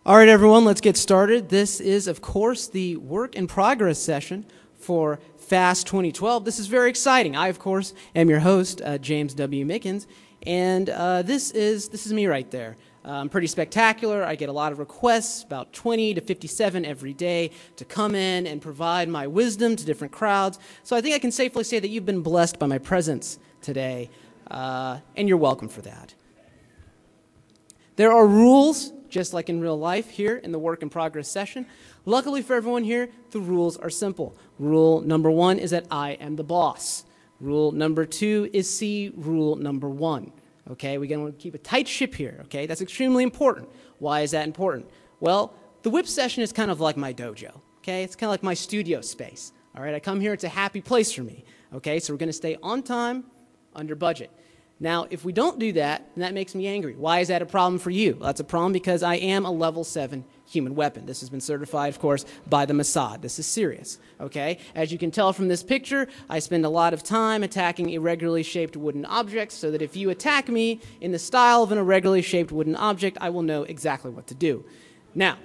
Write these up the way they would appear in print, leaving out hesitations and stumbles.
All right, everyone, let's get started. This is, of course, the work in progress session for FAST 2012. This is very exciting. I, of course, am your host, James W. Mickens, and this is me right there. Pretty spectacular. I get a lot of requests, about 20 to 57 every day, to come in and provide my wisdom to different crowds. So I think I can safely say that you've been blessed by my presence today, and you're welcome for that. There are rules, just like in real life here in the work in progress session. Luckily for everyone here, the rules are simple. Rule number 1 is that I am the boss. Rule number 2 is see rule number 1. Okay, we're going to keep a tight ship here, okay? That's extremely important. Why is that important? Well, the whip session is kind of like my dojo, okay? It's kind of like my studio space, all right? I come here, it's a happy place for me, okay? So we're going to stay on time, under budget. Now, if we don't do that, then that makes me angry. Why is that a problem for you? Well, that's a problem because I am a level 7 human weapon. This has been certified, of course, by the Mossad. This is serious, okay? As you can tell from this picture, I spend a lot of time attacking irregularly shaped wooden objects so that if you attack me in the style of an irregularly shaped wooden object, I will know exactly what to do. Now,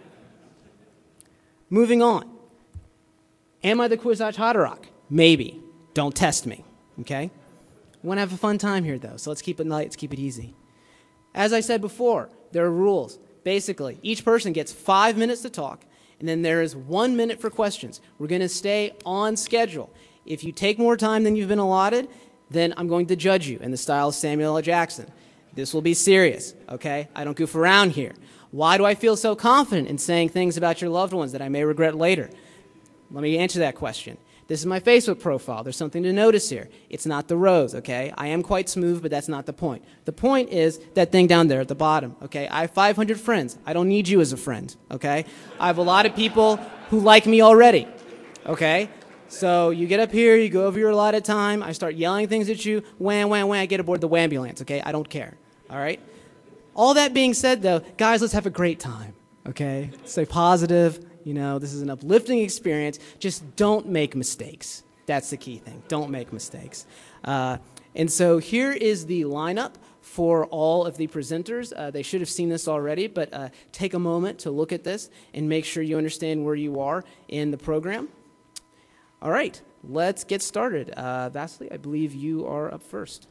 moving on. Am I the Kwisatz Haderach? Maybe. Don't test me, okay? I want to have a fun time here, though, so let's keep it light, let's keep it easy. As I said before, there are rules. Basically, each person gets 5 minutes to talk, and then there is 1 minute for questions. We're going to stay on schedule. If you take more time than you've been allotted, then I'm going to judge you in the style of Samuel L. Jackson. This will be serious, okay? I don't goof around here. Why do I feel so confident in saying things about your loved ones that I may regret later? Let me answer that question. This is my Facebook profile. There's something to notice here. It's not the rose, okay? I am quite smooth, but that's not the point. The point is that thing down there at the bottom, okay? I have 500 friends. I don't need you as a friend, okay? I have a lot of people who like me already, okay? So you get up here, you go over your allotted time, I start yelling things at you, wham, wham, wham, I get aboard the wambulance, okay? I don't care, all right? All that being said, though, guys, let's have a great time, okay? Stay positive. You know, this is an uplifting experience. Just don't make mistakes. That's the key thing. Don't make mistakes. And so here is the lineup for all of the presenters. They should have seen this already, but take a moment to look at this and make sure you understand where you are in the program. All right, let's get started. Vasily, I believe you are up first.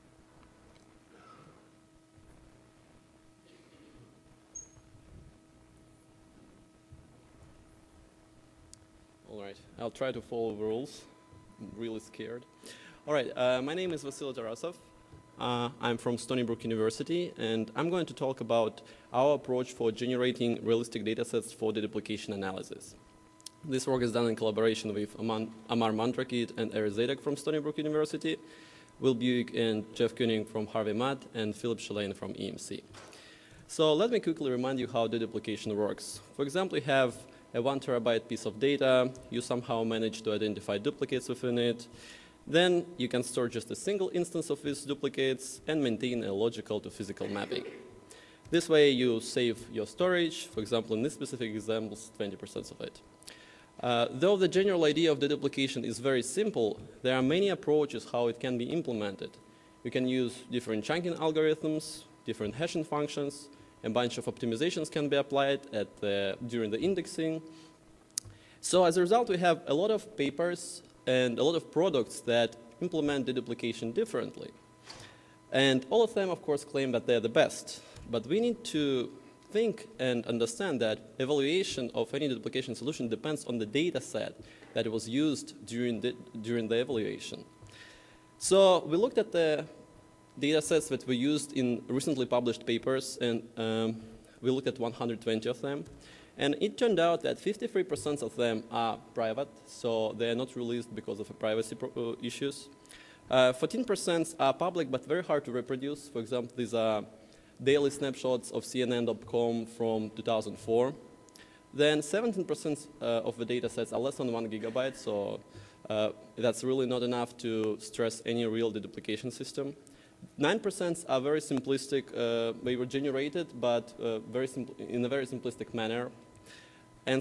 All right, I'll try to follow the rules. I'm really scared. All right, my name is Vasily Tarasov. I'm from Stony Brook University, and I'm going to talk about our approach for generating realistic datasets for deduplication analysis. This work is done in collaboration with Amar Mandrakit and Eric Zadek from Stony Brook University, Will Buick and Jeff Koenig from Harvey Mudd, and Philip Shalane from EMC. So let me quickly remind you how deduplication works. For example, you have a 1 terabyte piece of data, you somehow manage to identify duplicates within it, then you can store just a single instance of these duplicates and maintain a logical to physical mapping. This way you save your storage, for example in this specific example, 20% of it. Though the general idea of deduplication is very simple, there are many approaches how it can be implemented. You can use different chunking algorithms, different hashing functions, a bunch of optimizations can be applied during the indexing. So as a result, we have a lot of papers and a lot of products that implement deduplication differently. And all of them, of course, claim that they're the best. But we need to think and understand that evaluation of any deduplication solution depends on the data set that was used during the evaluation. So we looked at the data sets that were used in recently published papers, and we looked at 120 of them. And it turned out that 53% of them are private, so they are not released because of privacy issues. 14% are public, but very hard to reproduce. For example, these are daily snapshots of CNN.com from 2004. Then 17% of the data sets are less than 1 gigabyte, so that's really not enough to stress any real deduplication system. 9% are very simplistic. They were generated, but in a very simplistic manner. And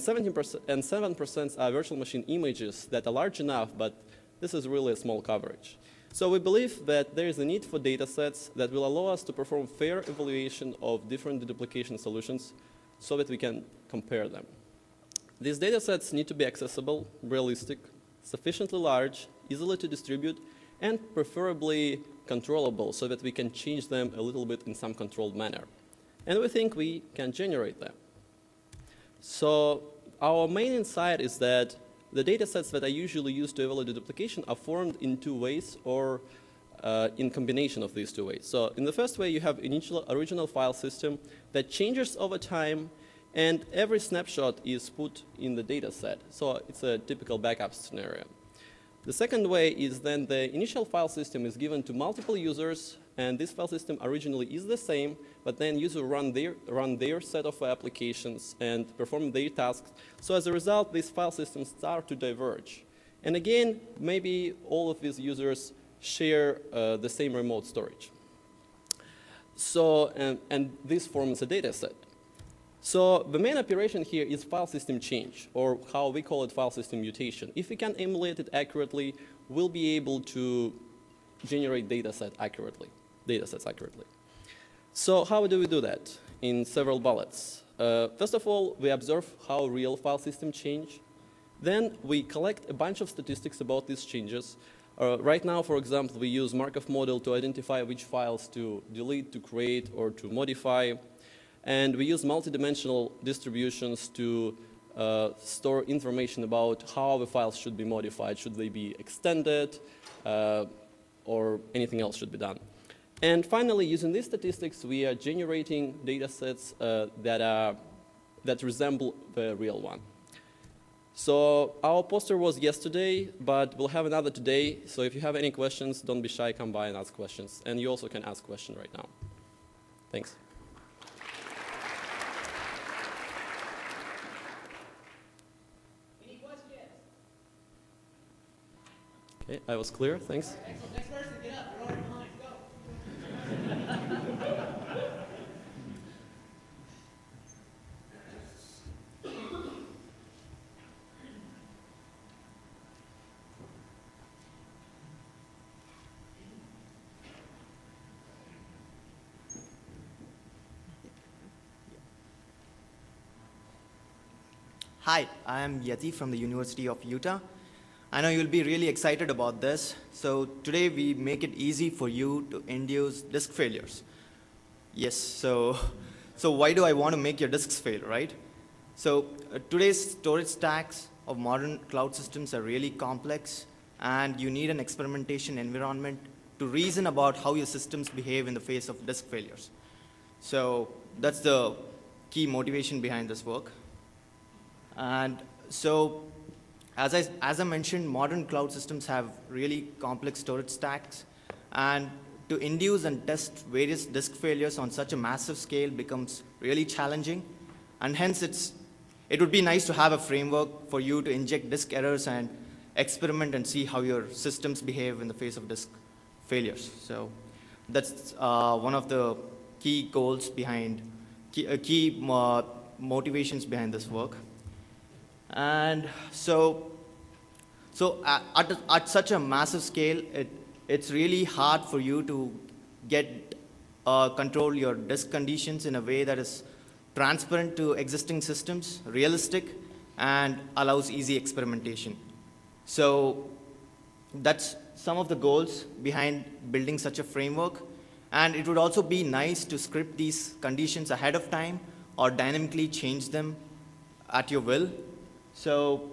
7% are virtual machine images that are large enough, but this is really a small coverage. So we believe that there is a need for data sets that will allow us to perform fair evaluation of different deduplication solutions so that we can compare them. These data sets need to be accessible, realistic, sufficiently large, easily to distribute, and preferably controllable so that we can change them a little bit in some controlled manner. And we think we can generate them. So our main insight is that the data sets that are usually used to evaluate the duplication are formed in two ways or in combination of these two ways. So in the first way, you have original file system that changes over time, and every snapshot is put in the data set. So it's a typical backup scenario. The second way is then the initial file system is given to multiple users, and this file system originally is the same, but then users run their set of applications and perform their tasks. So as a result, these file systems start to diverge. And again, maybe all of these users share the same remote storage. So, and this forms a data set. So the main operation here is file system change, or how we call it file system mutation. If we can emulate it accurately, we'll be able to generate datasets accurately. So how do we do that? In several bullets. First of all, we observe how real file systems change. Then we collect a bunch of statistics about these changes. Right now, for example, we use Markov model to identify which files to delete, to create, or to modify. And we use multidimensional distributions to store information about how the files should be modified. Should they be extended, or anything else should be done. And finally, using these statistics, we are generating data sets that resemble the real one. So our poster was yesterday, but we'll have another today. So if you have any questions, don't be shy, come by and ask questions. And you also can ask questions right now. Thanks. Any questions? Okay, I was clear, thanks. Excellent. Next person, get up. You're already behind. Go. Hi, I am Yati from the University of Utah. I know you'll be really excited about this. So today we make it easy for you to induce disk failures. Yes, so why do I want to make your disks fail, right? So today's storage stacks of modern cloud systems are really complex, and you need an experimentation environment to reason about how your systems behave in the face of disk failures. So that's the key motivation behind this work. And so, as I mentioned, modern cloud systems have really complex storage stacks, and to induce and test various disk failures on such a massive scale becomes really challenging, and hence it would be nice to have a framework for you to inject disk errors and experiment and see how your systems behave in the face of disk failures. So that's one of the key goals behind, key motivations behind this work. And so at such a massive scale, it's really hard for you to control your disk conditions in a way that is transparent to existing systems, realistic, and allows easy experimentation. So that's some of the goals behind building such a framework. And it would also be nice to script these conditions ahead of time or dynamically change them at your will. So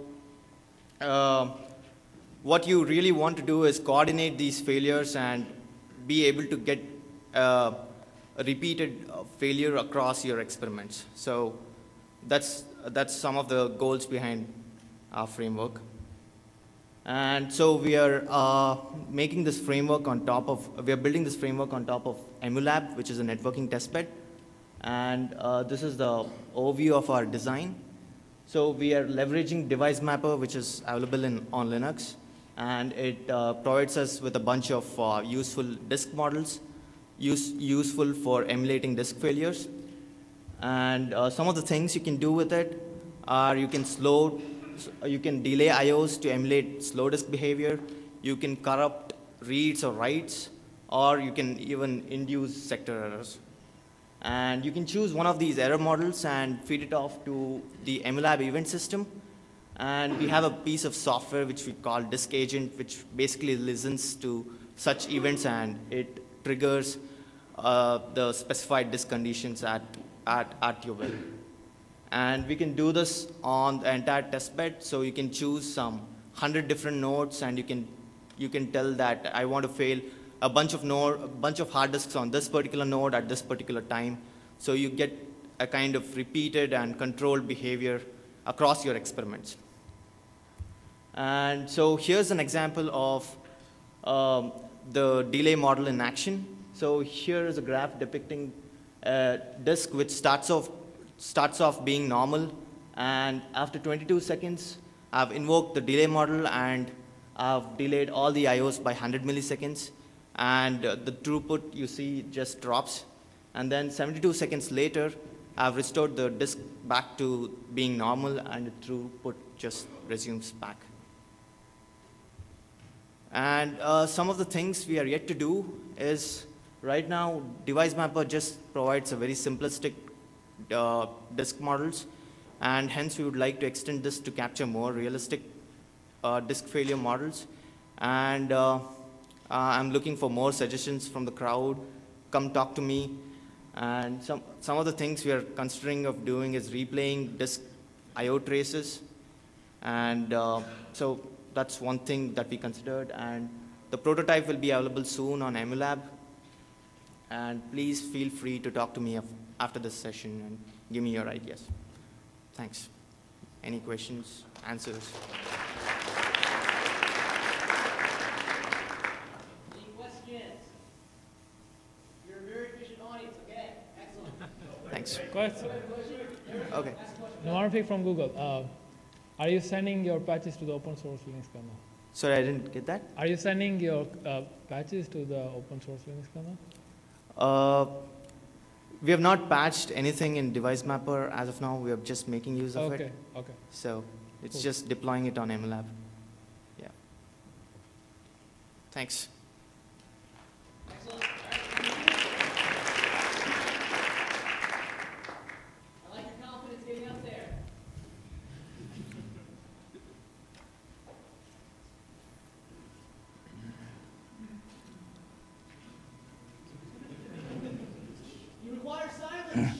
what you really want to do is coordinate these failures and be able to get a repeated failure across your experiments. So that's some of the goals behind our framework. And so we are making this framework on top of, we are building this framework on top of Emulab, which is a networking testbed. And this is the overview of our design. So we are leveraging Device Mapper, which is available on Linux, and it provides us with a bunch of useful disk models, useful for emulating disk failures. And some of the things you can do with it are you can delay IOs to emulate slow disk behavior. You can corrupt reads or writes, or you can even induce sector errors. And you can choose one of these error models and feed it off to the Emulab event system. And we have a piece of software which we call Disk Agent, which basically listens to such events and it triggers the specified disk conditions at your will. And we can do this on the entire test bed, so you can choose some 100 different nodes, and you can tell that I want to fail a bunch of hard disks on this particular node at this particular time. So you get a kind of repeated and controlled behavior across your experiments. And so here's an example of the delay model in action. So here is a graph depicting a disk which starts off being normal, and after 22 seconds, I've invoked the delay model and I've delayed all the IOs by 100 milliseconds, and the throughput you see just drops. And then 72 seconds later, I've restored the disk back to being normal, and the throughput just resumes back. And some of the things we are yet to do is, right now, Device Mapper just provides a very simplistic disk models, and hence we would like to extend this to capture more realistic disk failure models. And I'm looking for more suggestions from the crowd. Come talk to me. And some of the things we are considering of doing is replaying disk IO traces. And so that's one thing that we considered. And the prototype will be available soon on Emulab. And please feel free to talk to me after this session and give me your ideas. Thanks. Any questions, answers? Any questions? You're a very efficient audience, okay? Excellent. Thanks. Question. Okay. Namarpik from Google. Are you sending your patches to the open source Linux kernel? Sorry, I didn't get that. Are you sending your patches to the open source Linux kernel? We have not patched anything in Device Mapper as of now. We are just making use of it. Okay. So it's Cool. just deploying it on Emulab. Yeah. Thanks. Excellent. I like your confidence getting up there. You require silence.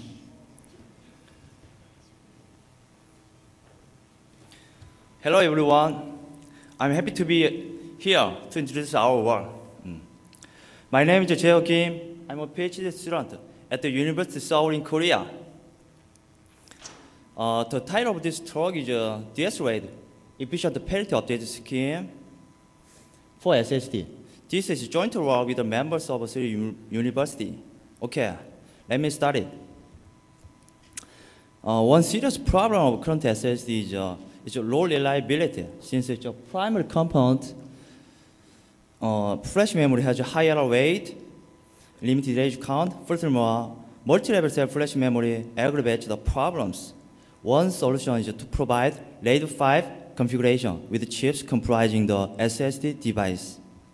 Hello everyone. I'm happy to be here to introduce our work. My name is Jae Kim. I'm a PhD student at the University of Seoul in Korea. The title of this talk is DS-RAID, Efficient Parity Update Scheme for SSD. This is joint work with the members of Seoul University. Okay, let me start it. One serious problem of current SSD is low reliability, since it's a primary component. Flash memory has a higher weight, limited range count. Furthermore, multi-level cell flash memory aggravates the problems. One solution is to provide RAID 5 configuration with chips comprising the SSD device.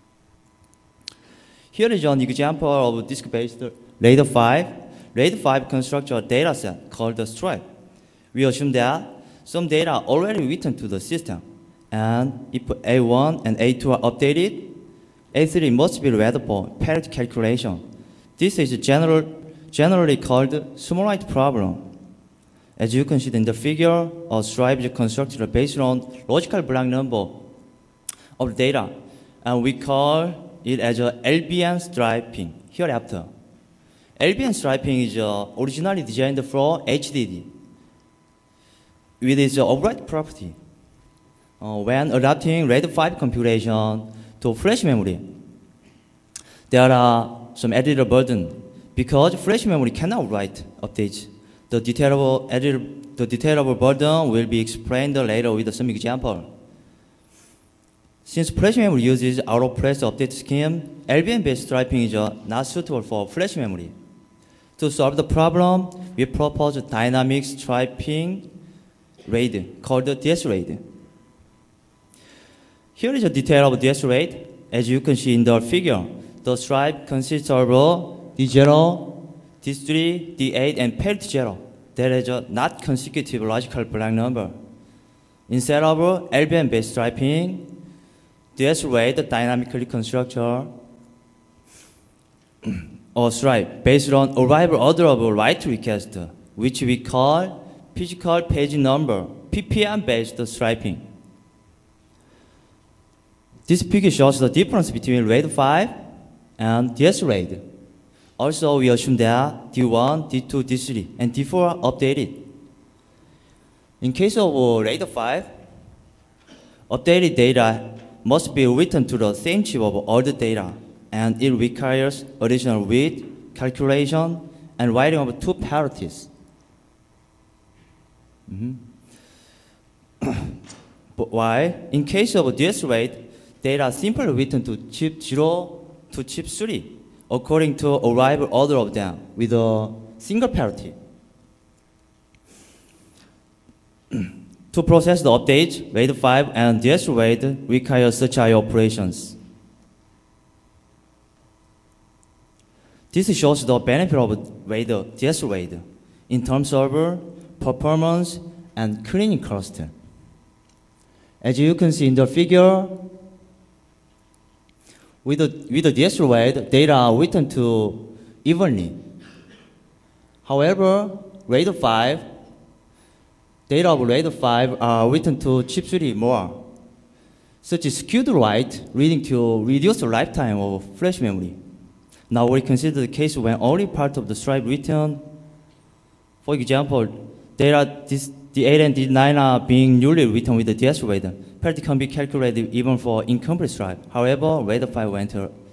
Here is an example of disk-based RAID 5. RAID 5 constructs a dataset called the stripe. We assume that some data are already written to the system, and if A1 and A2 are updated, A3 must be read for parity calculation. This is generally called Sumolite problem. As you can see in the figure, a stripe is constructed based on logical block number of data, and we call it as a LBN striping hereafter. LBN striping is originally designed for HDD with its override property. When adapting RAID 5 configuration to flash memory, there are some added burden because flash memory cannot write updates. The detailable burden will be explained later with some example. Since flash memory uses auto-press update scheme, LBN-based striping is not suitable for flash memory. To solve the problem, we propose a dynamic striping RAID called DS-RAID. Here is a detail of DS-RAID. As you can see in the figure, the stripe consists of D0, D3, D8, and parity 0. That is a not consecutive logical blank number. Instead of LBM-based striping, DS rate dynamically constructs a stripe based on arrival order of write request, which we call physical page number, PPM-based striping. This figure shows the difference between RAID 5 and DS RAID. Also, we assume that D1, D2, D3, and D4 are updated. In case of RAID 5, updated data must be written to the same chip of old data, and it requires additional read, calculation, and writing of two parities. But why? In case of DS RAID, data are simply written to chip 0 to chip 3, according to arrival order of them, with a single parity. To process the updates, RAID 5 and DS RAID require such I/O operations. This shows the benefit of RAID, DS RAID in terms of performance and cleaning cost. As you can see in the figure, with the DS RAID, data are written to evenly. However, RAID 5, data of RAID 5 are written to chip 3 more. Such skewed write leading to reduced lifetime of flash memory. Now we consider the case when only part of the stripe written. For example, data D8 and D9 are being newly written with the DS RAID. Parity can be calculated even for incomplete stripe. However, RAID 5 went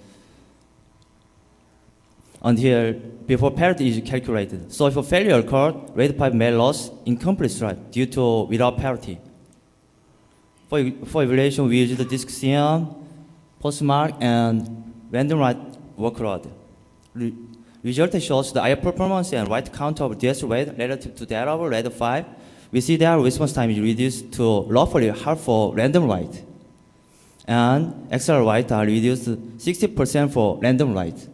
until before parity is calculated. So if a failure occurred, RAID 5 may lose incomplete stripe due to without parity. For evaluation, we use the disk CM, postmark, and random write workload. Result shows the higher performance and write count of DS RAID relative to that of RAID 5. We see that response time is reduced to roughly half for random write, and XR write are reduced 60% for random write.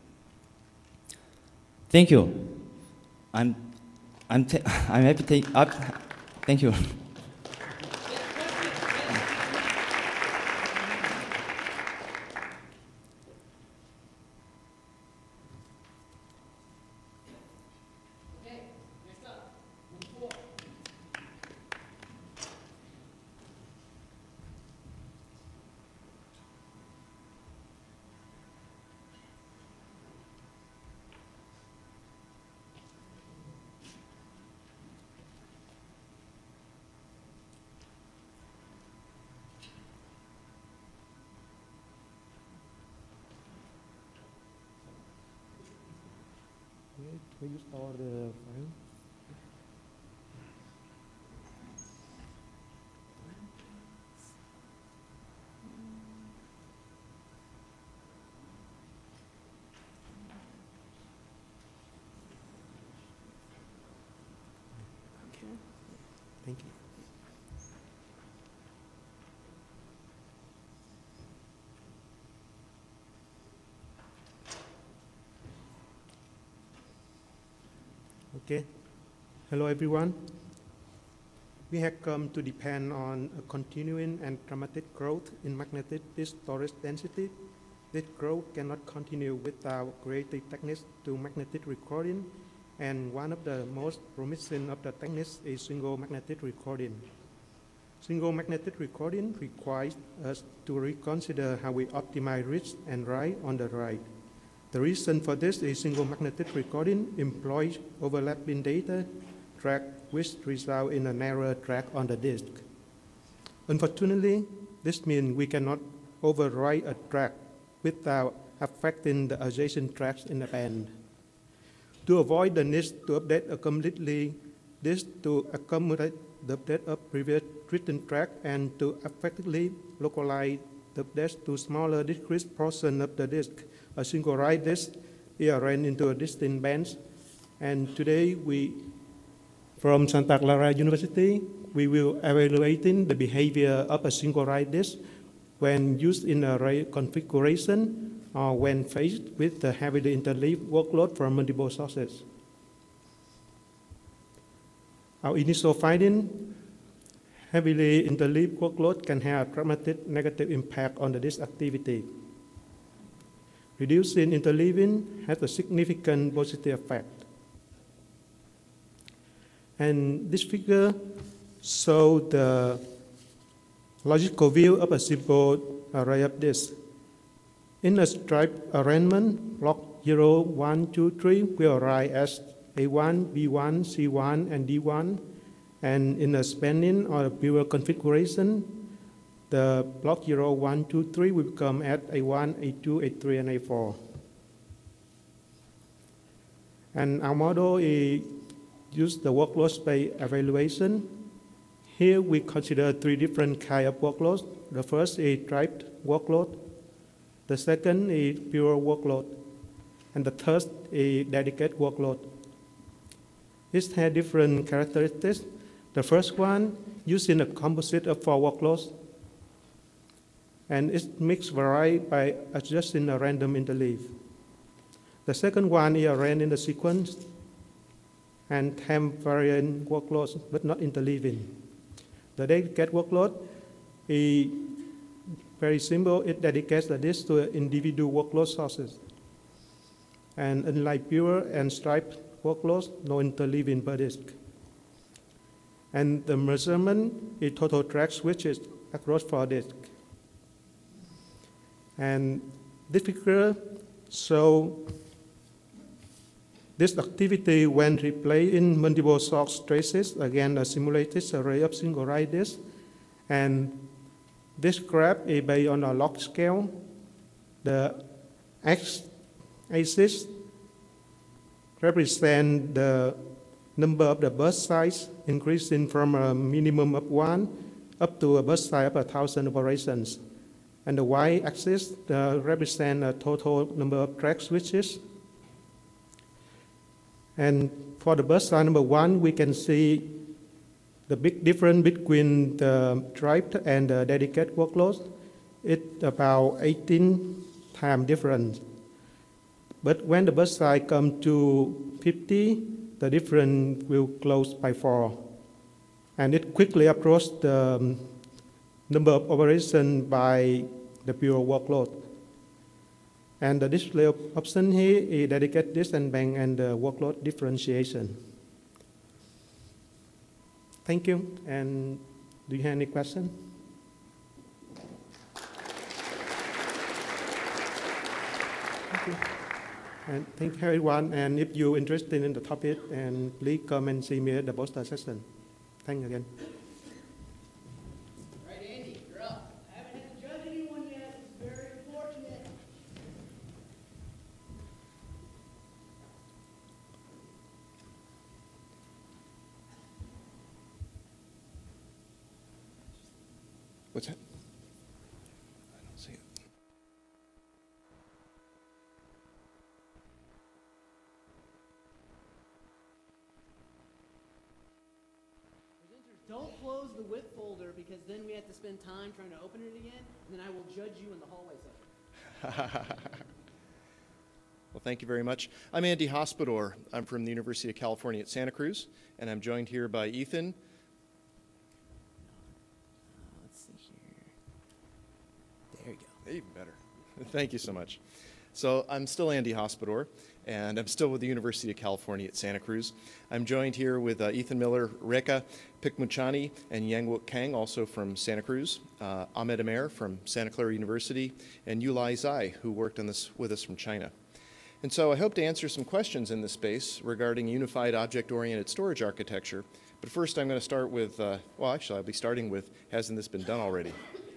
Thank you. I'm happy to take up. Thank you. Where you store the file? Okay. Thank you. Okay. Hello, everyone. We have come to depend on a continuing and dramatic growth in magnetic disk storage density. This growth cannot continue without creative techniques to magnetic recording, and one of the most promising of the techniques is single magnetic recording. Single magnetic recording requires us to reconsider how we optimize read and write on the write. The reason for this is single magnetic recording employs overlapping data track, which result in a narrower track on the disk. Unfortunately, this means we cannot overwrite a track without affecting the adjacent tracks in the band. To avoid the need to update a completely disk to accommodate the update of previous written track and to effectively localize the updates to smaller discrete portion of the disk, a single write disk is arranged into a distinct bands. And today, from Santa Clara University, we will evaluating the behavior of a single write disk when used in array configuration or when faced with the heavily interleaved workload from multiple sources. Our initial finding, heavily interleaved workload can have a dramatic negative impact on the disk activity. Reducing interleaving has a significant positive effect. And this figure shows the logical view of a simple array of disks. In a striped arrangement, block 0, 1, 2, 3 will arise as A1, B1, C1, and D1. And in a spanning or pure configuration, the block 0, 1, 2, 3 will become at A1, A2, A3, and A4. And our model is use the workload space evaluation. Here we consider three different kinds of workloads. The first is striped workload. The second is pure workload. And the third is dedicated workload. It has different characteristics. The first one, using a composite of 4 workloads. And its mix varies by adjusting a random interleave. The second one is arranged in the sequence and time variant workloads, but not interleaving. The dedicated workload is very simple. It dedicates the disk to individual workload sources. And unlike pure and striped workloads, no interleaving per disk. And the measurement is total track switches across 4 disks. And this figure shows this activity when replacing multiple source traces, again, a simulated array of single write disks. And this graph is based on a log scale. The x-axis represents the number of the burst size, increasing from a minimum of 1 up to a burst size of 1,000 operations. And the y-axis represents a total number of track switches. And for the burst size number 1, we can see the big difference between the striped and the dedicated workloads. It's about 18 times difference. But when the burst size comes to 50, the difference will close by 4. And it quickly approaches the number of operations by the pure workload. And the display option here is dedicated disk and bank and the workload differentiation. Thank you. And do you have any questions? Thank you. And thank you, everyone. And if you're interested in the topic, and please come and see me at the poster session. Thank you again. All right, Andy, you're up. I haven't had to judge anyone yet. It's very unfortunate. What's that? I don't see it. Presenters, don't close the WIP folder because then we have to spend time trying to open it again, and then I will judge you in the hallway session. Well, thank you very much. I'm Andy Hospodor. I'm from the University of California at Santa Cruz, and I'm joined here by Ethan. Let's see here. There you go. Even better. Thank you so much. So I'm still Andy Hospodor, and I'm still with the University of California at Santa Cruz. I'm joined here with Ethan Miller, Reka Pikmuchani, and Yangwook Kang, also from Santa Cruz, Ahmed Amer from Santa Clara University, and Yulai Zai, who worked on this with us from China. And so I hope to answer some questions in this space regarding unified object-oriented storage architecture. But first I'm going to start with, well, actually I'll be starting with, hasn't this been done already?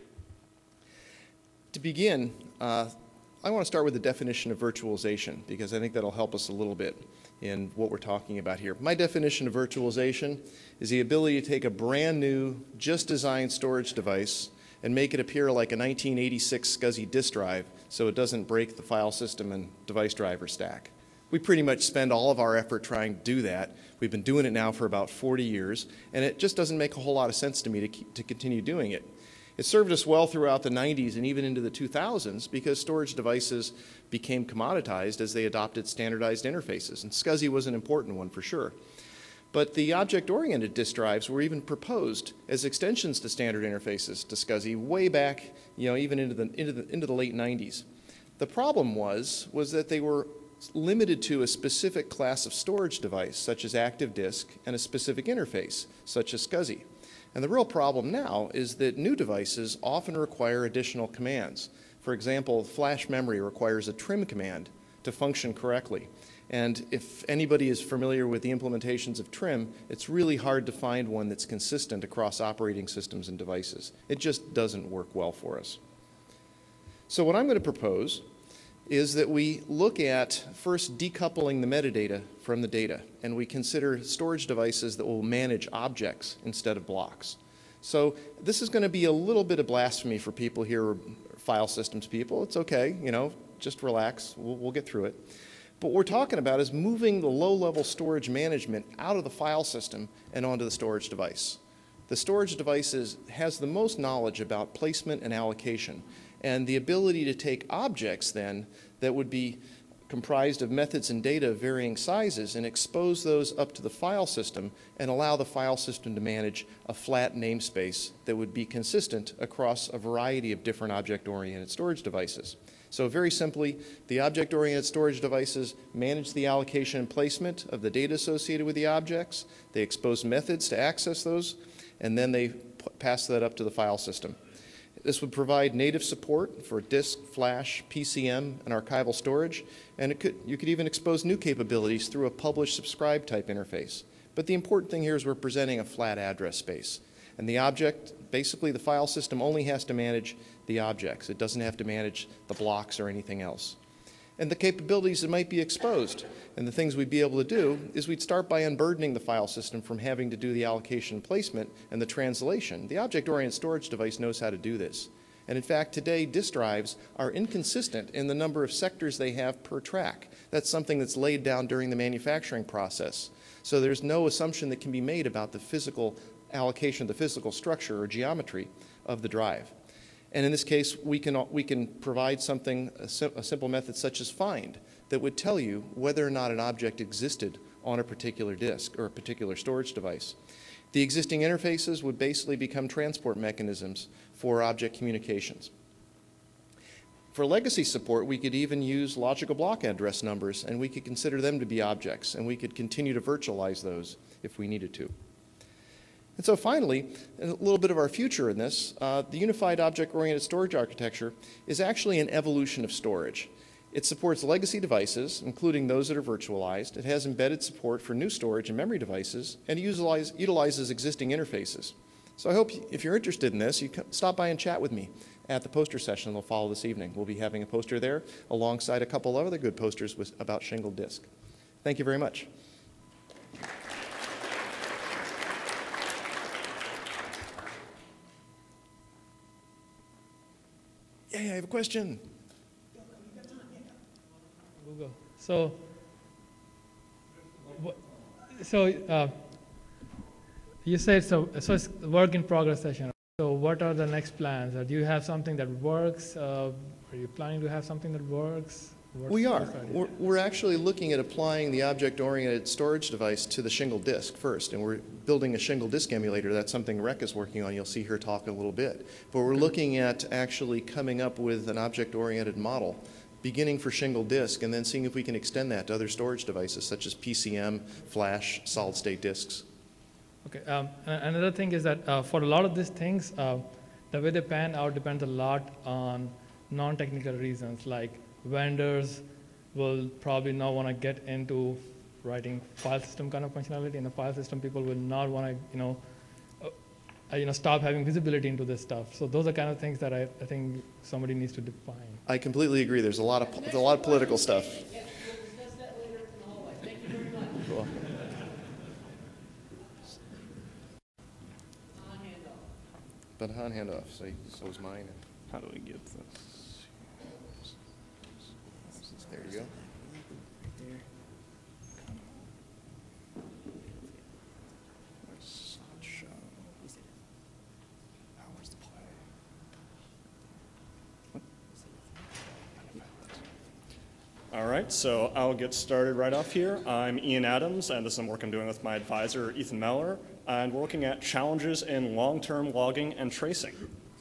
To begin, I want to start with the definition of virtualization, because I think that'll help us a little bit in what we're talking about here. My definition of virtualization is the ability to take a brand new, just designed storage device and make it appear like a 1986 SCSI disk drive so it doesn't break the file system and device driver stack. We pretty much spend all of our effort trying to do that. We've been doing it now for about 40 years, and it just doesn't make a whole lot of sense to me to continue doing it. It served us well throughout the 90s and even into the 2000s because storage devices became commoditized as they adopted standardized interfaces, and SCSI was an important one for sure. But the object-oriented disk drives were even proposed as extensions to standard interfaces to SCSI way back, even into the late 90s. The problem was that they were limited to a specific class of storage device, such as active disk, and a specific interface, such as SCSI. And the real problem now is that new devices often require additional commands. For example, flash memory requires a trim command to function correctly. And if anybody is familiar with the implementations of trim, it's really hard to find one that's consistent across operating systems and devices. It just doesn't work well for us. So what I'm going to propose is that we look at first decoupling the metadata from the data, and we consider storage devices that will manage objects instead of blocks. So this is going to be a little bit of blasphemy for people here, file systems people. It's okay, just relax. We'll get through it. But what we're talking about is moving the low-level storage management out of the file system and onto the storage device. The storage device has the most knowledge about placement and allocation, and the ability to take objects then that would be comprised of methods and data of varying sizes and expose those up to the file system and allow the file system to manage a flat namespace that would be consistent across a variety of different object-oriented storage devices. So very simply, the object-oriented storage devices manage the allocation and placement of the data associated with the objects. They expose methods to access those, and then they pass that up to the file system. This would provide native support for disk, flash, PCM, and archival storage, and you could even expose new capabilities through a publish-subscribe type interface. But the important thing here is we're presenting a flat address space. And the object, basically the file system only has to manage the objects. It doesn't have to manage the blocks or anything else. And the capabilities that might be exposed, and the things we'd be able to do, is we'd start by unburdening the file system from having to do the allocation placement and the translation. The object-oriented storage device knows how to do this. And in fact, today, disk drives are inconsistent in the number of sectors they have per track. That's something that's laid down during the manufacturing process. So there's no assumption that can be made about the physical allocation, the physical structure or geometry of the drive. And in this case, we can provide something, a simple method such as find, that would tell you whether or not an object existed on a particular disk or a particular storage device. The existing interfaces would basically become transport mechanisms for object communications. For legacy support, we could even use logical block address numbers, and we could consider them to be objects, and we could continue to virtualize those if we needed to. And so finally, a little bit of our future in this, the unified object-oriented storage architecture is actually an evolution of storage. It supports legacy devices, including those that are virtualized. It has embedded support for new storage and memory devices, and it utilizes existing interfaces. So I hope if you're interested in this, you can stop by and chat with me at the poster session that'll follow this evening. We'll be having a poster there alongside a couple of other good posters about shingled disk. Thank you very much. Yeah, I have a question. Google. So you said so it's work in progress session. So what are the next plans? Do you have something that works? Are you planning to have something that works? We are. We're actually looking at applying the object-oriented storage device to the shingle disk first, and we're building a shingle disk emulator. That's something Rek is working on. You'll see her talk a little bit. But we're looking at actually coming up with an object-oriented model, beginning for shingle disk, and then seeing if we can extend that to other storage devices, such as PCM, flash, solid-state disks. Okay. Another thing is that for a lot of these things, the way they pan out depends a lot on non-technical reasons, like vendors will probably not want to get into writing file system kind of functionality. In a file system, people will not want to, stop having visibility into this stuff. So those are kind of things that I think somebody needs to define. I completely agree. There's a lot of political stuff. Yes, we'll discuss that later in the hallway. Thank you very much. Cool. But on handoff, so is mine. How do we get this? There you go. All right, so I'll get started right off here. I'm Ian Adams, and this is some work I'm doing with my advisor, Ethan Meller, and we're looking at challenges in long-term logging and tracing.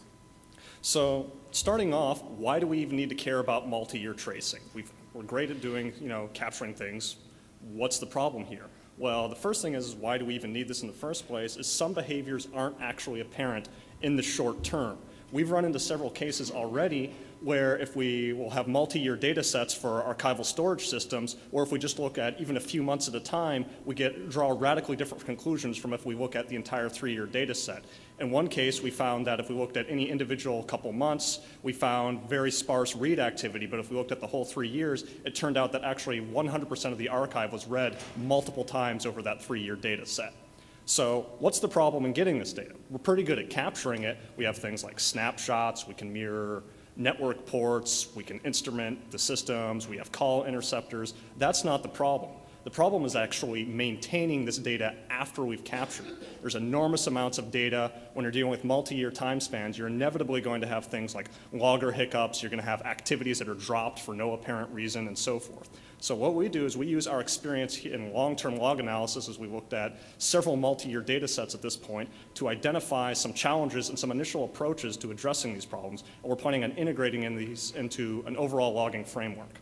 So starting off, why do we even need to care about multi-year tracing? We're great at doing, capturing things. What's the problem here? Well, the first thing is why do we even need this in the first place is some behaviors aren't actually apparent in the short term. We've run into several cases already where if we will have multi-year data sets for archival storage systems, or if we just look at even a few months at a time, we draw radically different conclusions from if we look at the entire 3-year data set. In one case, we found that if we looked at any individual couple months, we found very sparse read activity, but if we looked at the whole 3 years, it turned out that actually 100% of the archive was read multiple times over that 3-year data set. So what's the problem in getting this data? We're pretty good at capturing it. We have things like snapshots, we can mirror network ports, we can instrument the systems, we have call interceptors. That's not the problem. The problem is actually maintaining this data after we've captured it. There's enormous amounts of data. When you're dealing with multi-year time spans, you're inevitably going to have things like logger hiccups, you're going to have activities that are dropped for no apparent reason, and so forth. So what we do is we use our experience in long-term log analysis, as we looked at several multi-year data sets at this point, to identify some challenges and some initial approaches to addressing these problems. And we're planning on integrating these into an overall logging framework.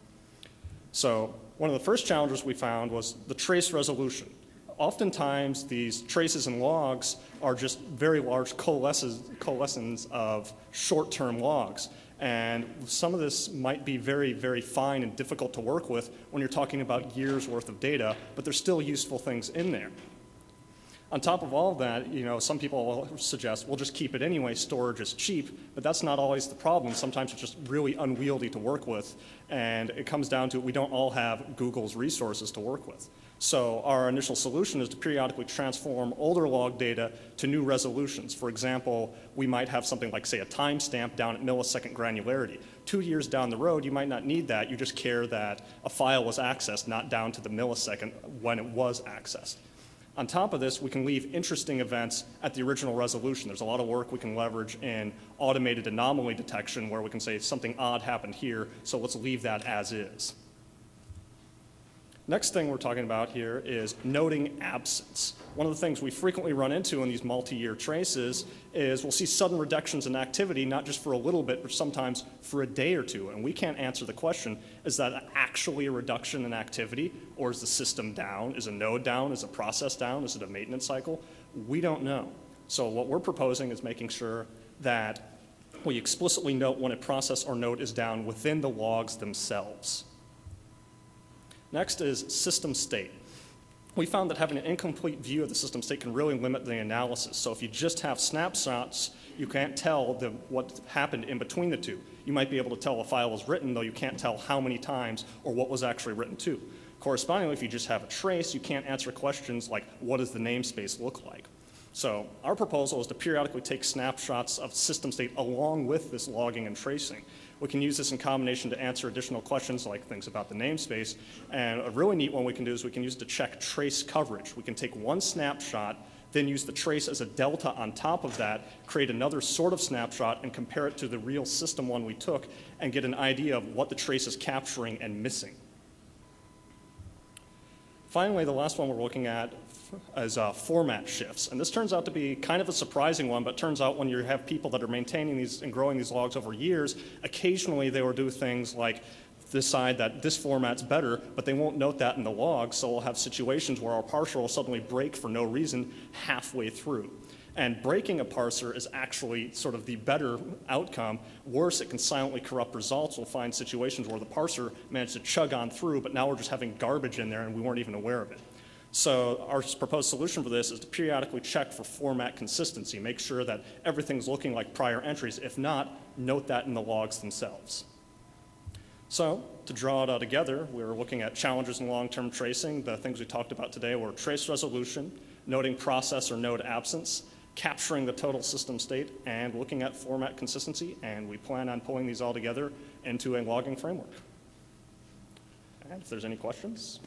So one of the first challenges we found was the trace resolution. Oftentimes, these traces and logs are just very large coalescence of short-term logs. And some of this might be very, very fine and difficult to work with when you're talking about years worth of data, but there's still useful things in there. On top of all of that, some people will suggest, we'll just keep it anyway, storage is cheap, but that's not always the problem. Sometimes it's just really unwieldy to work with, and it comes down to we don't all have Google's resources to work with. So our initial solution is to periodically transform older log data to new resolutions. For example, we might have something like, say, a timestamp down at millisecond granularity. 2 years down the road, you might not need that. You just care that a file was accessed, not down to the millisecond when it was accessed. On top of this, we can leave interesting events at the original resolution. There's a lot of work we can leverage in automated anomaly detection where we can say something odd happened here, so let's leave that as is. Next thing we're talking about here is noting absence. One of the things we frequently run into in these multi-year traces is we'll see sudden reductions in activity, not just for a little bit, but sometimes for a day or two. And we can't answer the question, is that actually a reduction in activity? Or is the system down? Is a node down? Is a process down? Is it a maintenance cycle? We don't know. So what we're proposing is making sure that we explicitly note when a process or node is down within the logs themselves. Next is system state. We found that having an incomplete view of the system state can really limit the analysis. So if you just have snapshots, you can't tell what happened in between the two. You might be able to tell a file was written, though you can't tell how many times or what was actually written to. Correspondingly, if you just have a trace, you can't answer questions like, what does the namespace look like? So our proposal is to periodically take snapshots of system state along with this logging and tracing. We can use this in combination to answer additional questions like things about the namespace. And a really neat one we can do is we can use it to check trace coverage. We can take one snapshot, then use the trace as a delta on top of that, create another sort of snapshot, and compare it to the real system one we took, and get an idea of what the trace is capturing and missing. Finally, the last one we're looking at is format shifts. And this turns out to be kind of a surprising one, but it turns out when you have people that are maintaining these and growing these logs over years, occasionally they will do things like decide that this format's better, but they won't note that in the log, so we'll have situations where our parser will suddenly break for no reason halfway through. And breaking a parser is actually sort of the better outcome. Worse, it can silently corrupt results. We'll find situations where the parser managed to chug on through, but now we're just having garbage in there and we weren't even aware of it. So our proposed solution for this is to periodically check for format consistency, make sure that everything's looking like prior entries. If not, note that in the logs themselves. So to draw it all together, we were looking at challenges in long-term tracing. The things we talked about today were trace resolution, noting process or node absence, capturing the total system state, and looking at format consistency. And we plan on pulling these all together into a logging framework. And if there's any questions.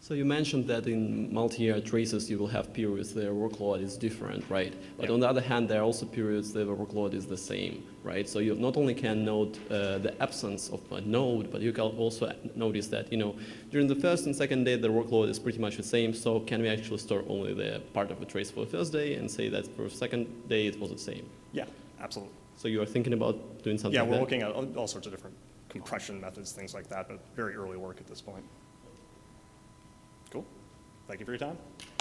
So you mentioned that in multi-year traces you will have periods their workload is different, right? But on the other hand, there are also periods their workload is the same, right? So you not only can note the absence of a node, but you can also notice that, during the first and second day the workload is pretty much the same. So can we actually store only the part of the trace for the first day and say that for the second day it was the same? Yeah, absolutely. So you are thinking about doing something Yeah, like we're that? looking at all sorts of different compression methods, things like that, but very early work at this point. Cool. Thank you for your time.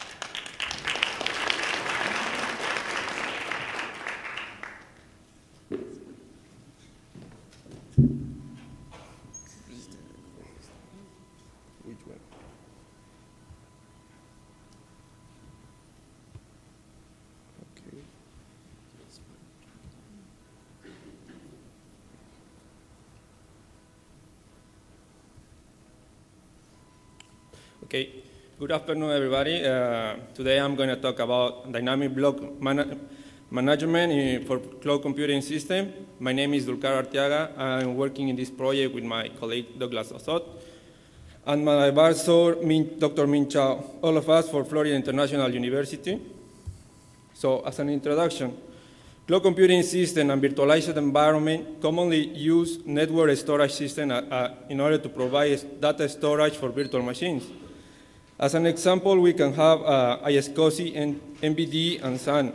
Okay, good afternoon, everybody. Today I'm going to talk about dynamic block management for cloud computing system. My name is Dulcar Arteaga. I'm working in this project with my colleague Douglas Osot and my advisor, Dr. Min Chao, all of us for Florida International University. So as an introduction, cloud computing system and virtualized environment commonly use network storage system in order to provide data storage for virtual machines. As an example, we can have ISCSI, NVD, and SAN.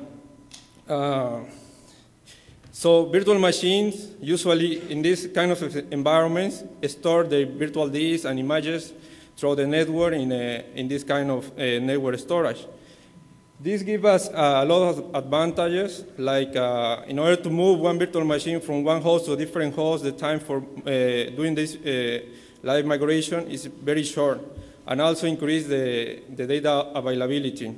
So virtual machines, usually in this kind of environments, store the virtual disks and images through the network in this kind of network storage. This gives us a lot of advantages, like in order to move one virtual machine from one host to a different host, the time for doing this live migration is very short, and also increase the data availability.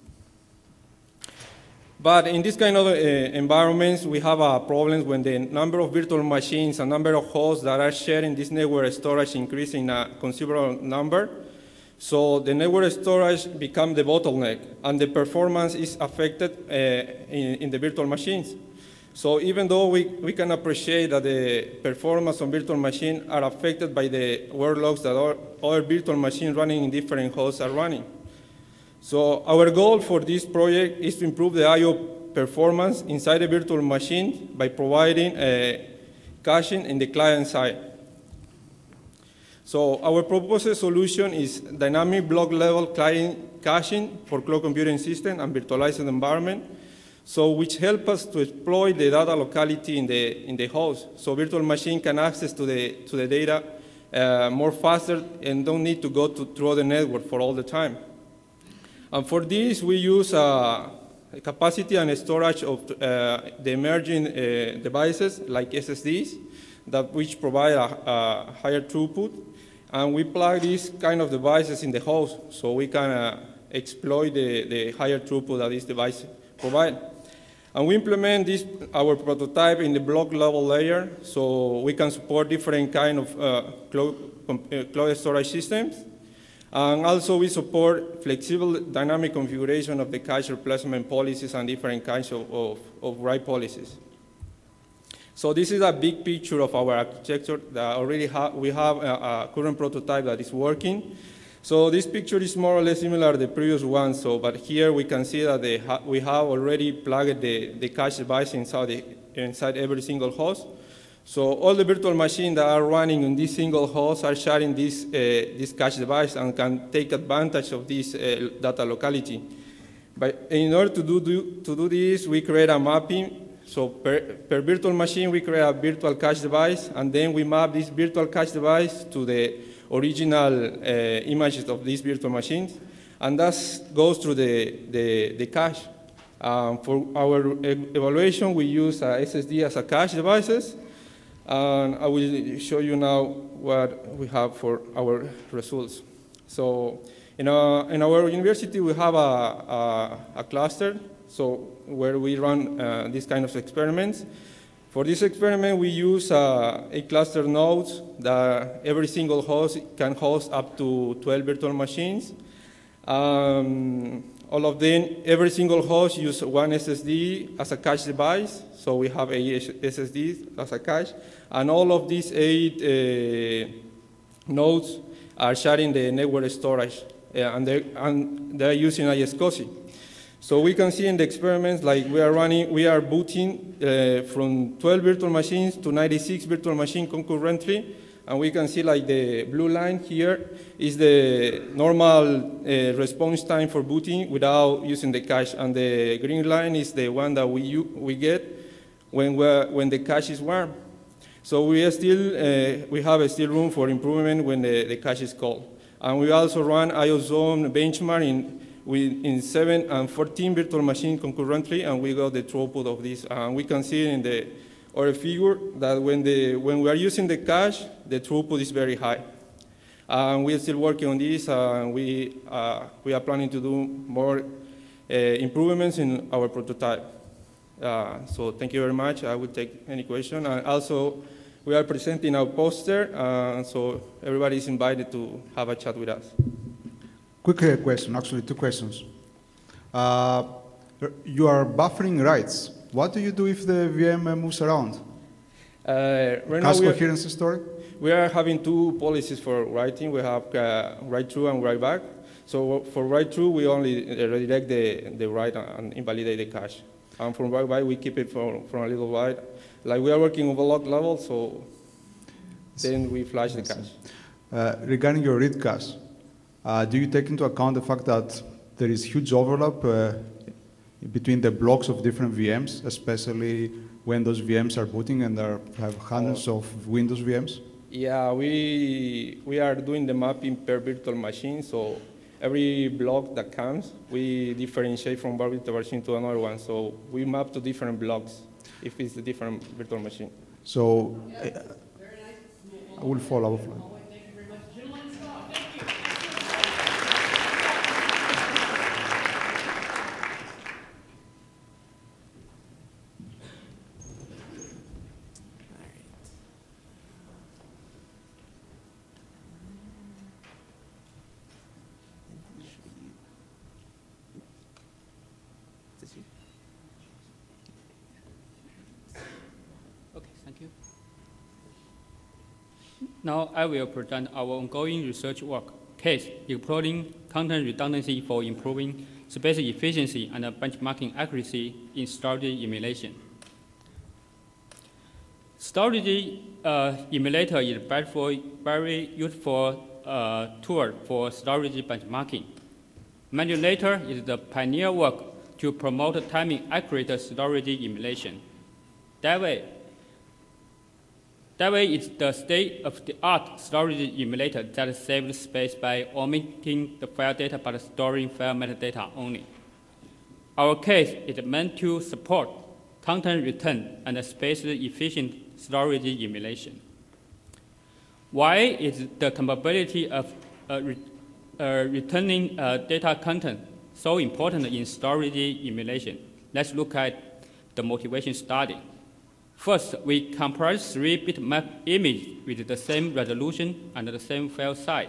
But in this kind of environments, we have problems when the number of virtual machines and number of hosts that are sharing this network storage increase in a considerable number. So the network storage becomes the bottleneck, and the performance is affected in the virtual machines. So even though we can appreciate that the performance of virtual machines are affected by the workloads that other virtual machines running in different hosts are running. So our goal for this project is to improve the I/O performance inside the virtual machine by providing caching in the client side. So our proposed solution is dynamic block level client caching for cloud computing system and virtualized environment, so which help us to exploit the data locality in the host. So virtual machine can access to the data more faster and don't need to go through the network for all the time. And for this, we use capacity and storage of the emerging devices like SSDs, which provide a higher throughput. And we plug these kind of devices in the host so we can exploit the higher throughput that this device provides. And we implement our prototype in the block level layer so we can support different kind of cloud storage systems. And also we support flexible dynamic configuration of the cache replacement policies and different kinds of write policies. So this is a big picture of our architecture that already we have a current prototype that is working. So this picture is more or less similar to the previous one. But here we can see that we have already plugged the cache device inside every single host. So all the virtual machines that are running on this single host are sharing this cache device and can take advantage of this data locality. But in order to do this, we create a mapping. So per virtual machine, we create a virtual cache device, and then we map this virtual cache device to the original images of these virtual machines, and that goes through the cache. For our evaluation, we use SSD as a cache devices, and I will show you now what we have for our results. So in our university, we have a cluster, so where we run these kind of experiments. For this experiment, we use 8 cluster nodes that every single host can host up to 12 virtual machines. All of them, every single host use one SSD as a cache device, so we have 8 SSDs as a cache, and all of these 8 nodes are sharing the network storage and they're using iSCSI. So we can see in the experiments, like we are booting from 12 virtual machines to 96 virtual machines concurrently, and we can see like the blue line here is the normal response time for booting without using the cache, and the green line is the one that we get when the cache is warm. So we have still room for improvement when the cache is cold. And we also run IOZone benchmark in 7 and 14 virtual machines concurrently, and we got the throughput of this. And we can see in the other figure that when we are using the cache, the throughput is very high. And we are still working on this, and we are planning to do more improvements in our prototype. So thank you very much. I will take any question. And also, we are presenting our poster, so everybody is invited to have a chat with us. Quick question, actually 2 questions. You are buffering writes. What do you do if the VM moves around? Right Cache coherence story? We are having 2 policies for writing. We have write through and write back. So for write through, we only redirect the write and invalidate the cache. And from write back, we keep it for a little while. Like we are working on log level, so then we flash the cache. Regarding your read cache, do you take into account the fact that there is huge overlap between the blocks of different VMs, especially when those VMs are booting and have hundreds of Windows VMs? Yeah, we are doing the mapping per virtual machine, so every block that comes, we differentiate from one virtual machine to another one. So we map to different blocks if it's a different virtual machine. So I will follow offline. Now I will present our ongoing research work, case exploring content redundancy for improving space efficiency and benchmarking accuracy in storage emulation. Storage emulator is very useful tool for storage benchmarking. Manipulator is the pioneer work to promote timing accurate storage emulation. That way it's the state-of-the-art storage emulator that saves space by omitting the file data but storing file metadata only. Our case is meant to support content return and space-efficient storage emulation. Why is the capability of returning data content so important in storage emulation? Let's look at the motivation study. First, we compress 3-bit map image with the same resolution and the same file size.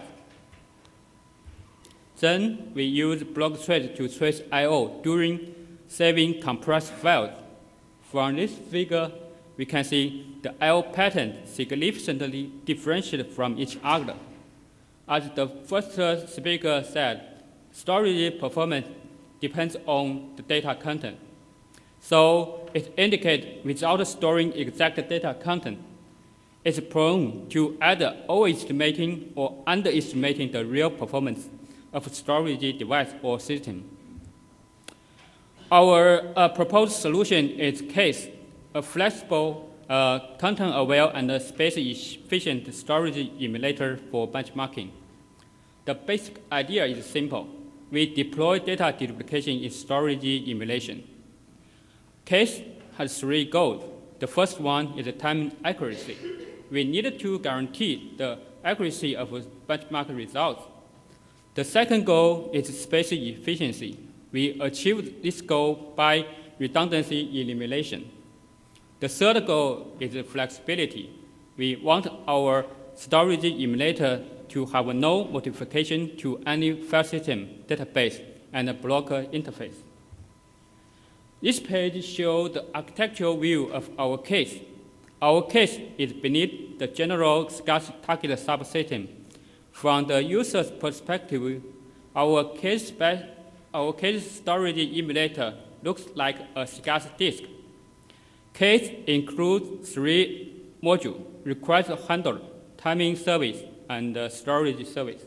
Then we use block trace to trace I/O during saving compressed files. From this figure, we can see the I/O pattern significantly differentiated from each other. As the first speaker said, storage performance depends on the data content. So it indicates without storing exact data content, it's prone to either overestimating or underestimating the real performance of a storage device or system. Our proposed solution is CASE, a flexible, content-aware, and space-efficient storage emulator for benchmarking. The basic idea is simple. We deploy data deduplication in storage emulation. CASE has 3 goals. The first one is time accuracy. We need to guarantee the accuracy of benchmark results. The second goal is space efficiency. We achieve this goal by redundancy elimination. The third goal is flexibility. We want our storage emulator to have no modification to any file system, database, and block interface. This page shows the architectural view of our case. Our case is beneath the general scarce target subsystem. From the user's perspective, Our case storage emulator looks like a SCSI disk. Case includes 3 modules: request handler, timing service, and storage service.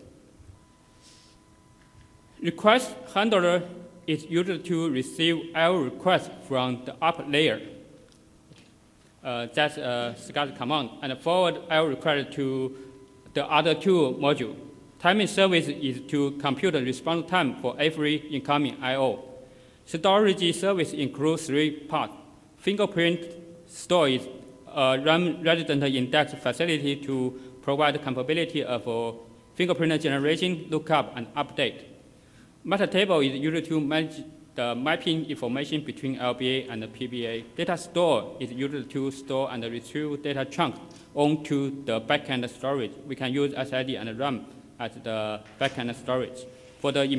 Request handler is used to receive all requests from the up layer. That's a SCSI command, and forward all requests to the other 2 modules. Timing service is to compute the response time for every incoming I/O. Storage service includes 3 parts. Fingerprint store is a RAM resident index facility to provide the capability of fingerprint generation, lookup, and update. Metadata is used to manage the mapping information between LBA and the PBA. Data store is used to store and retrieve data chunks onto the backend storage. We can use SID and RAM as the backend storage. For the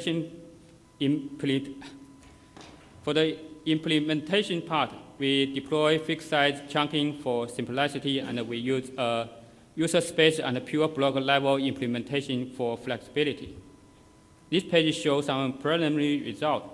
implementation part, we deploy fixed-size chunking for simplicity, and we use user space and pure block level implementation for flexibility. This page shows some preliminary results.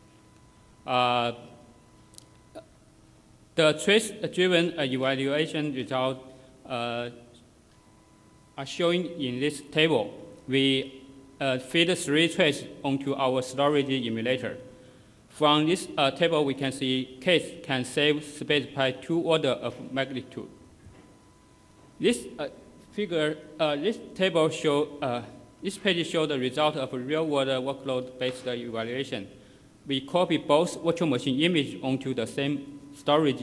The trace-driven evaluation results are shown in this table. We feed 3 traces onto our storage emulator. From this table, we can see case can save space by 2 orders of magnitude. This table this page shows the result of a real-world workload-based evaluation. We copy both virtual machine images onto the same storage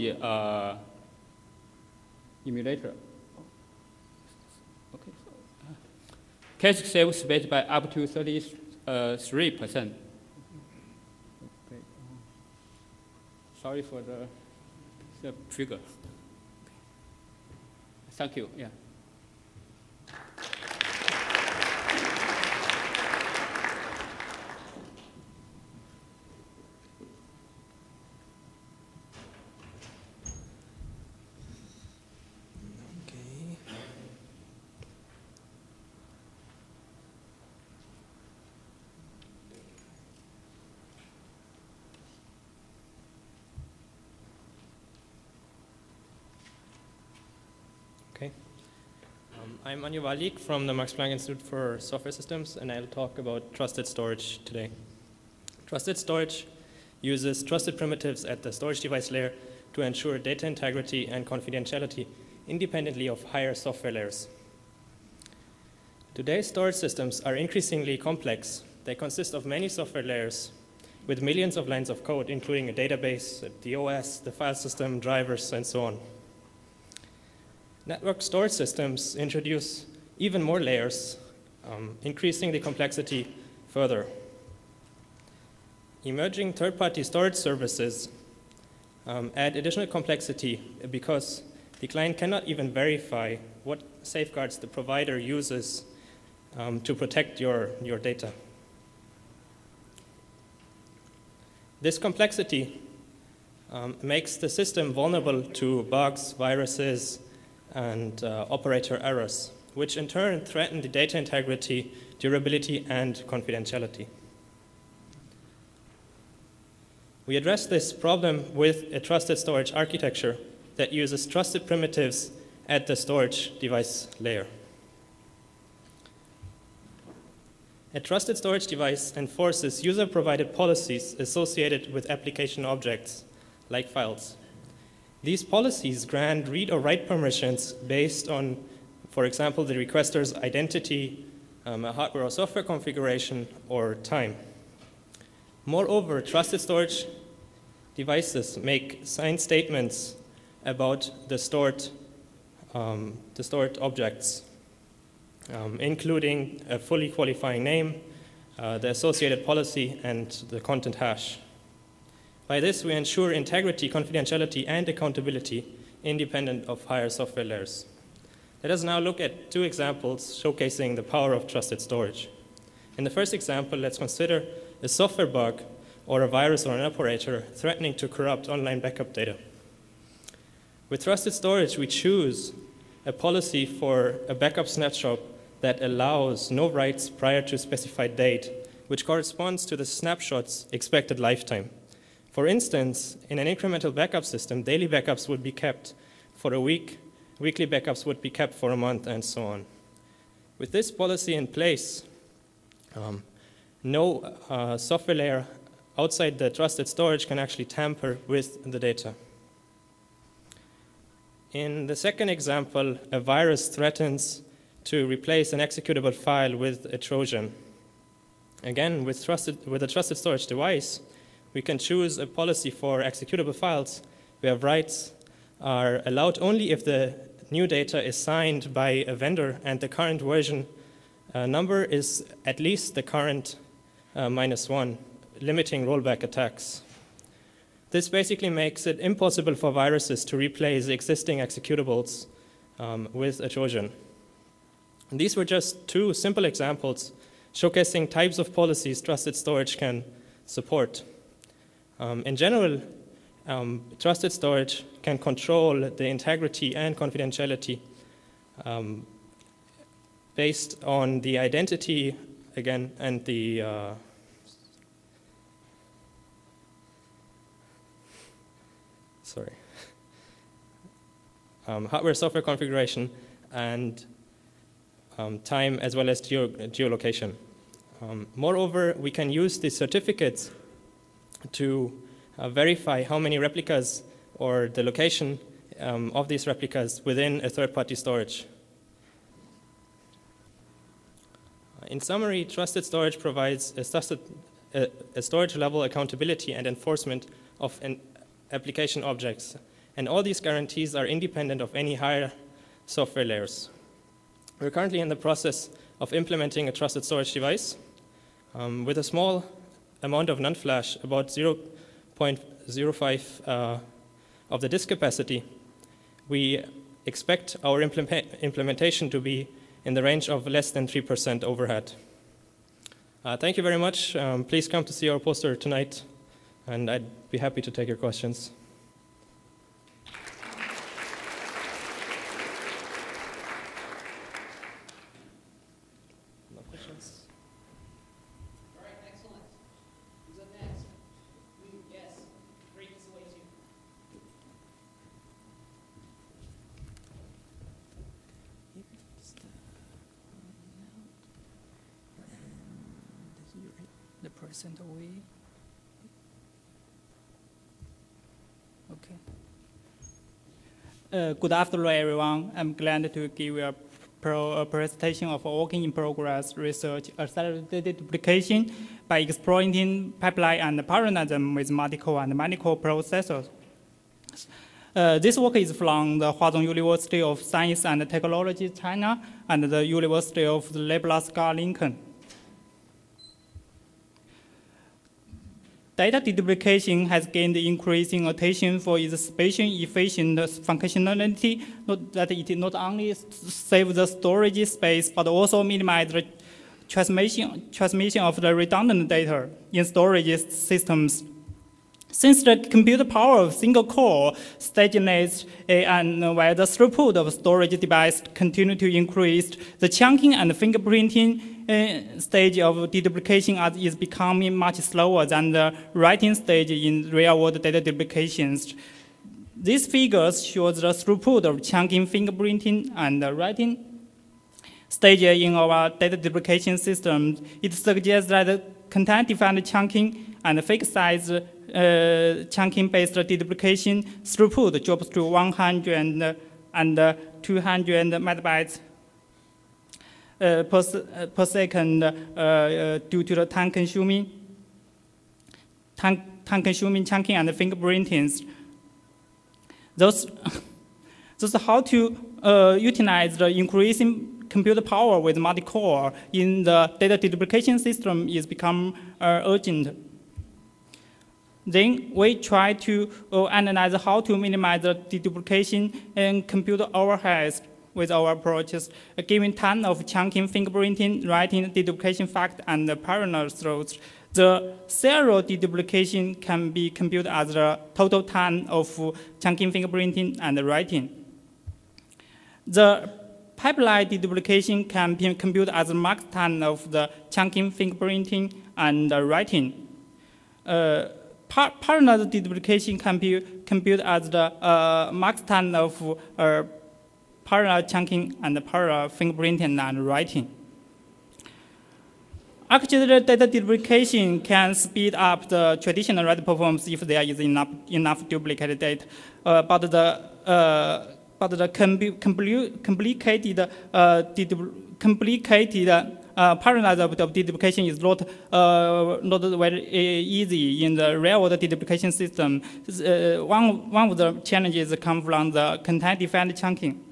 emulator. Okay. Case saves space by up to 33%. Okay. Sorry for the trigger. Thank you. Yeah. I'm Anja Walik from the Max Planck Institute for Software Systems, and I'll talk about trusted storage today. Trusted storage uses trusted primitives at the storage device layer to ensure data integrity and confidentiality independently of higher software layers. Today's storage systems are increasingly complex. They consist of many software layers with millions of lines of code, including a database, the OS, the file system, drivers, and so on. Network storage systems introduce even more layers, increasing the complexity further. Emerging third-party storage services add additional complexity because the client cannot even verify what safeguards the provider uses to protect your data. This complexity makes the system vulnerable to bugs, viruses, and operator errors, which in turn threaten the data integrity, durability, and confidentiality. We address this problem with a trusted storage architecture that uses trusted primitives at the storage device layer. A trusted storage device enforces user-provided policies associated with application objects, like files. These policies grant read or write permissions based on, for example, the requester's identity, a hardware or software configuration, or time. Moreover, trusted storage devices make signed statements about the stored objects, including a fully qualifying name, the associated policy, and the content hash. By this, we ensure integrity, confidentiality, and accountability independent of higher software layers. Let us now look at 2 examples showcasing the power of trusted storage. In the first example, let's consider a software bug or a virus or an operator threatening to corrupt online backup data. With trusted storage, we choose a policy for a backup snapshot that allows no writes prior to a specified date which corresponds to the snapshot's expected lifetime. For instance, in an incremental backup system, daily backups would be kept for a week, weekly backups would be kept for a month, and so on. With this policy in place, no software layer outside the trusted storage can actually tamper with the data. In the second example, a virus threatens to replace an executable file with a Trojan. Again, with a trusted storage device, we can choose a policy for executable files where writes are allowed only if the new data is signed by a vendor and the current version number is at least the current -1, limiting rollback attacks. This basically makes it impossible for viruses to replace existing executables with a Trojan. And these were just two simple examples showcasing types of policies trusted storage can support. In general, trusted storage can control the integrity and confidentiality based on the identity, again, and the hardware-software configuration and time as well as geolocation. Moreover, we can use these certificates to verify how many replicas or the location of these replicas within a third-party storage. In summary, trusted storage provides a storage-level accountability and enforcement of application objects. And all these guarantees are independent of any higher software layers. We're currently in the process of implementing a trusted storage device with a small amount of NAND flash, about 0.05 of the disk capacity. We expect our implementation to be in the range of less than 3% overhead. Thank you very much. Please come to see our poster tonight, and I'd be happy to take your questions. No questions? All right, excellent. Who's up next? Yes, great this away too. The percent away. Okay. Good afternoon, everyone. I'm glad to give you a presentation of working in progress research accelerated duplication by exploiting pipeline and parallelism with multi-core and many-core processors. This work is from the Huazhong University of Science and Technology, China, and the University of Nebraska, Lincoln. Data deduplication has gained increasing attention for its spatial-efficient functionality, that it not only saves the storage space, but also minimizes the transmission of the redundant data in storage systems. Since the computer power of single core stagnates and while the throughput of storage device continue to increase, the chunking and fingerprinting stage of deduplication is becoming much slower than the writing stage in real-world data duplications. These figures show the throughput of chunking, fingerprinting, and writing stage in our data duplication system. It suggests that the content-defined chunking and fixed-size chunking-based deduplication throughput drops to 100 and 200 megabytes per second due to the time-consuming chunking and fingerprinting. Thus how to utilize the increasing computer power with multi-core in the data deduplication system is become urgent. Then we try to analyze how to minimize the deduplication and computer overheads with our approaches, given ton of chunking, fingerprinting, writing, deduplication fact, and parallel throws. The serial deduplication can be computed as the total ton of chunking, fingerprinting, and writing. The pipeline deduplication can be computed as the max ton of the chunking, fingerprinting, and writing. Parallel deduplication can be computed as the Markov of parallel chunking and parallel fingerprinting and writing. Architectural data deduplication can speed up the traditional write performance if there is enough duplicated data, but the complicated parallel of deduplication is not very easy in the real-world deduplication system. One of the challenges come from the content-defined chunking.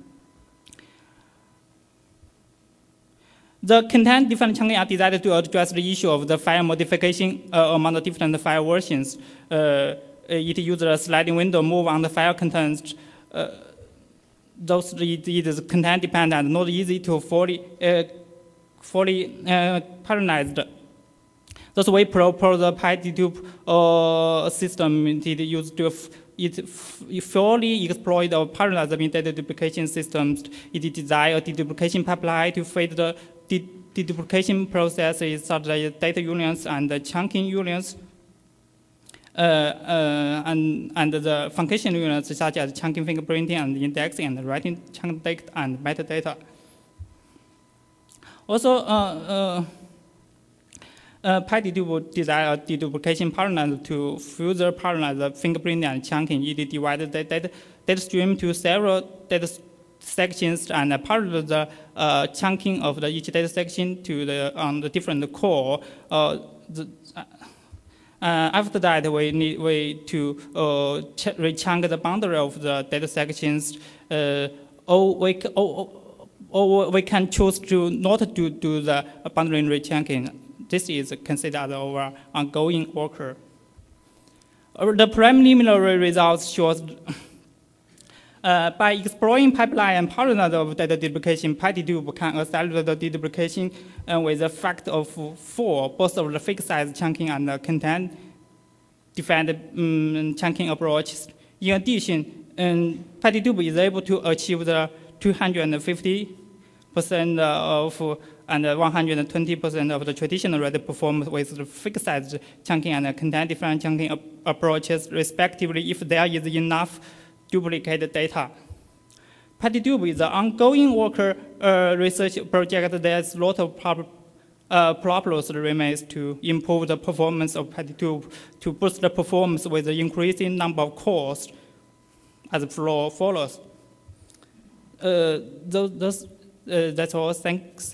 The content-defined chunking are designed to address the issue of the file modification among the different file versions. It uses a sliding window move on the file contents. Thus, it is content-dependent and not easy to fully parallelized. Thus, we propose a PyDedupe system used to fully exploit the parallelism data duplication systems. It designs a deduplication pipeline to feed the deduplication processes such as data unions and the chunking unions, and the function unions such as chunking fingerprinting and indexing and writing chunk data and metadata. Also, PyDedupe design a deduplication parallel to further parallel the fingerprinting and chunking. It divided the data stream to several data sections and parallel the chunking of each data section to the different core. After that, we need to rechunk the boundary of the data sections. Or we can choose to not do the boundary rechunking. This is considered our ongoing work. The preliminary results shows by exploring pipeline and parallel of data duplication, PyDedupe can accelerate the deduplication with a factor of 4, both of the fixed size chunking and the content-defined chunking approaches. In addition, PyDedupe is able to achieve the 250% of and 120% of the traditional write performance with the fixed size chunking and content-defined chunking approaches, respectively, if there is enough duplicated data. PyDedupe is an ongoing worker research project. There's a lot of problems remains to improve the performance of PyDedupe to boost the performance with the increasing number of cores as flow follows. That's all. Thanks.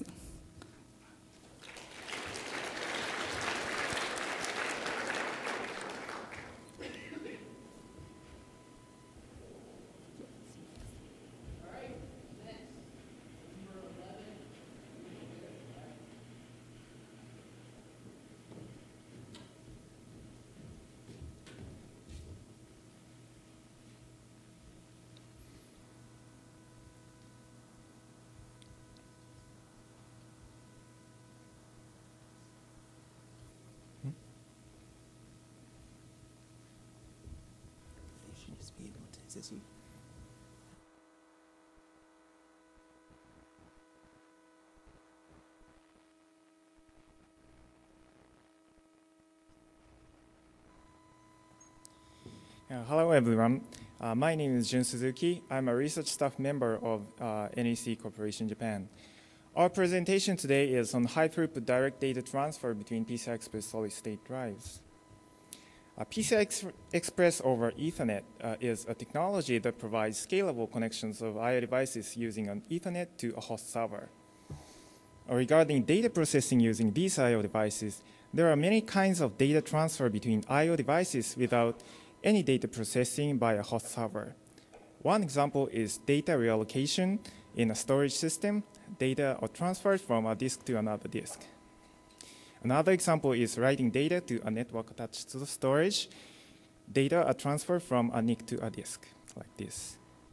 Hello, everyone. My name is Jun Suzuki. I'm a research staff member of NEC Corporation Japan. Our presentation today is on high-throughput direct data transfer between PCI Express solid-state drives. PCI Express over Ethernet is a technology that provides scalable connections of I/O devices using an Ethernet to a host server. Regarding data processing using these I/O devices, there are many kinds of data transfer between I/O devices without any data processing by a host server. One example is data reallocation in a storage system. Data are transferred from a disk to another disk. Another example is writing data to a network attached to the storage. Data are transferred from a NIC to a disk, like this.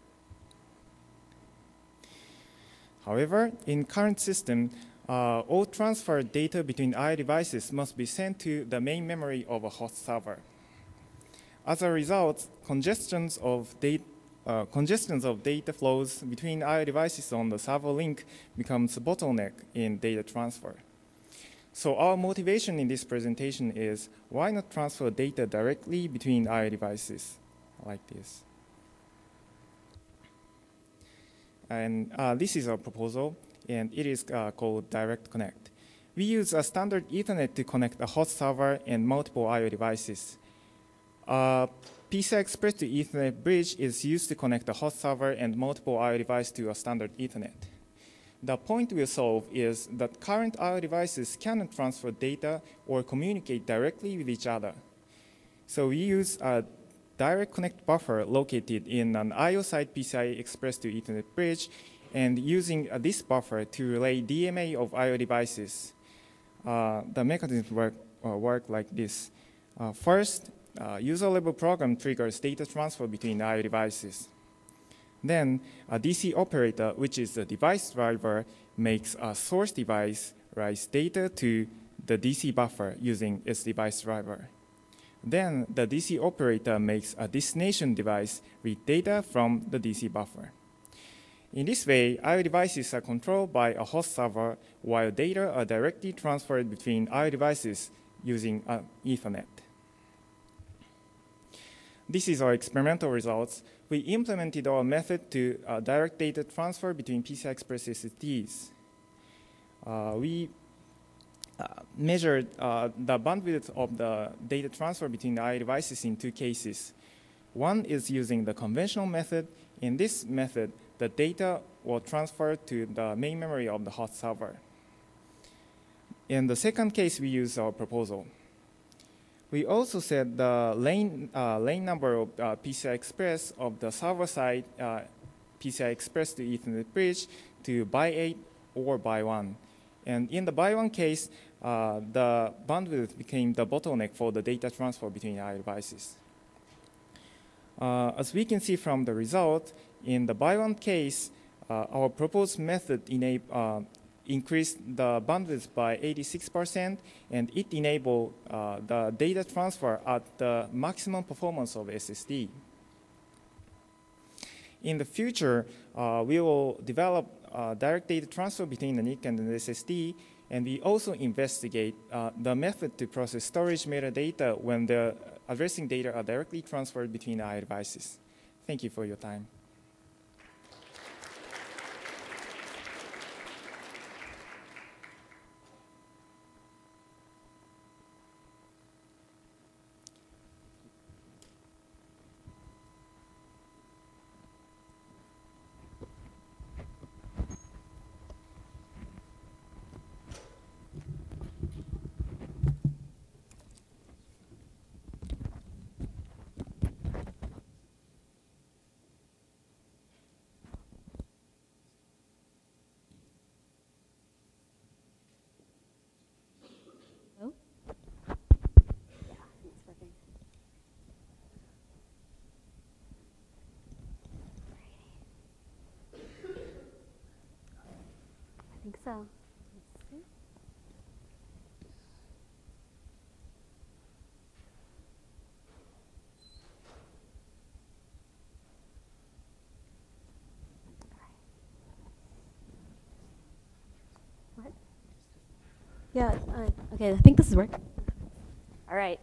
However, in current system, all transferred data between I/O devices must be sent to the main memory of a host server. As a result, congestions of data flows between I/O devices on the server link becomes a bottleneck in data transfer. So our motivation in this presentation is why not transfer data directly between IO devices like this. And this is our proposal, and it is called Direct Connect. We use a standard Ethernet to connect a host server and multiple IO devices. PCI Express to Ethernet bridge is used to connect a host server and multiple IO devices to a standard Ethernet. The point we'll solve is that current IO devices cannot transfer data or communicate directly with each other. So we use a Direct Connect buffer located in an IO side PCI Express to Ethernet bridge, and using this buffer to relay DMA of IO devices. The mechanisms work like this. First, user-level program triggers data transfer between IO devices. Then, a DC operator, which is the device driver, makes a source device write data to the DC buffer using its device driver. Then, the DC operator makes a destination device read data from the DC buffer. In this way, IO devices are controlled by a host server, while data are directly transferred between IO devices using Ethernet. This is our experimental results. We implemented our method to direct data transfer between PCI Express SSDs. We measured the bandwidth of the data transfer between the IO devices in two cases. One is using the conventional method. In this method, the data will transfer to the main memory of the host server. In the second case, we use our proposal. We also set the lane number of PCI Express of the server side PCI Express to Ethernet bridge to by 8 or by 1. And in the by 1 case, the bandwidth became the bottleneck for the data transfer between IO devices. As we can see from the result, in the by 1 case, our proposed method increased the bandwidth by 86%, and it enabled the data transfer at the maximum performance of SSD. In the future, we will develop direct data transfer between the NIC and the SSD, and we also investigate the method to process storage metadata when the addressing data are directly transferred between IO devices. Thank you for your time. I think so. Let's see. What? Yeah, okay, I think this is working. All right.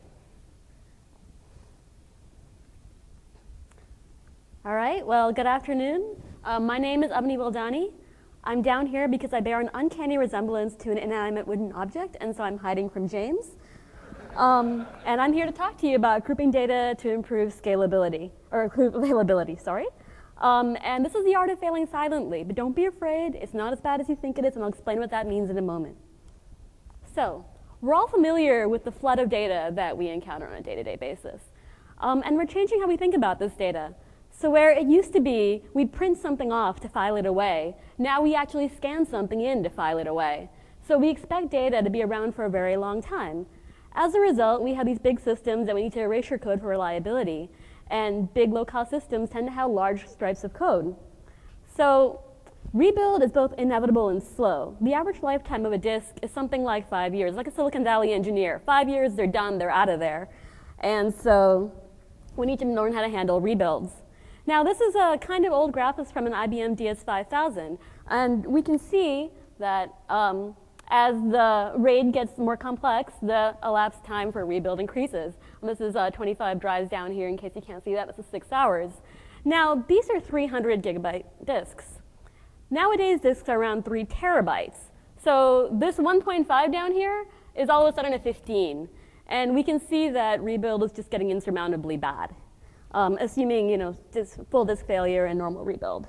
All right, well, good afternoon. My name is Abni Wildani. I'm down here because I bear an uncanny resemblance to an inanimate wooden object, and so I'm hiding from James. And I'm here to talk to you about grouping data to improve scalability, or availability, sorry. And this is the art of failing silently, but don't be afraid. It's not as bad as you think it is, and I'll explain what that means in a moment. So, we're all familiar with the flood of data that we encounter on a day-to-day basis. And we're changing how we think about this data. So where it used to be, we'd print something off to file it away. Now we actually scan something in to file it away. So we expect data to be around for a very long time. As a result, we have these big systems that we need to erasure code for reliability. And big low-cost systems tend to have large stripes of code. So rebuild is both inevitable and slow. The average lifetime of a disk is something like 5 years, like a Silicon Valley engineer. 5 years, they're done, they're out of there. And so we need to learn how to handle rebuilds. Now, this is a kind of old graph. It's from an IBM DS5000. And we can see that As the RAID gets more complex, the elapsed time for rebuild increases. And this is 25 drives down here in case you can't see that. This is 6 hours. Now, these are 300 gigabyte disks. Nowadays, disks are around 3 terabytes. So this 1.5 down here is all of a sudden a 15. And we can see that rebuild is just getting insurmountably bad, assuming full disk failure and normal rebuild.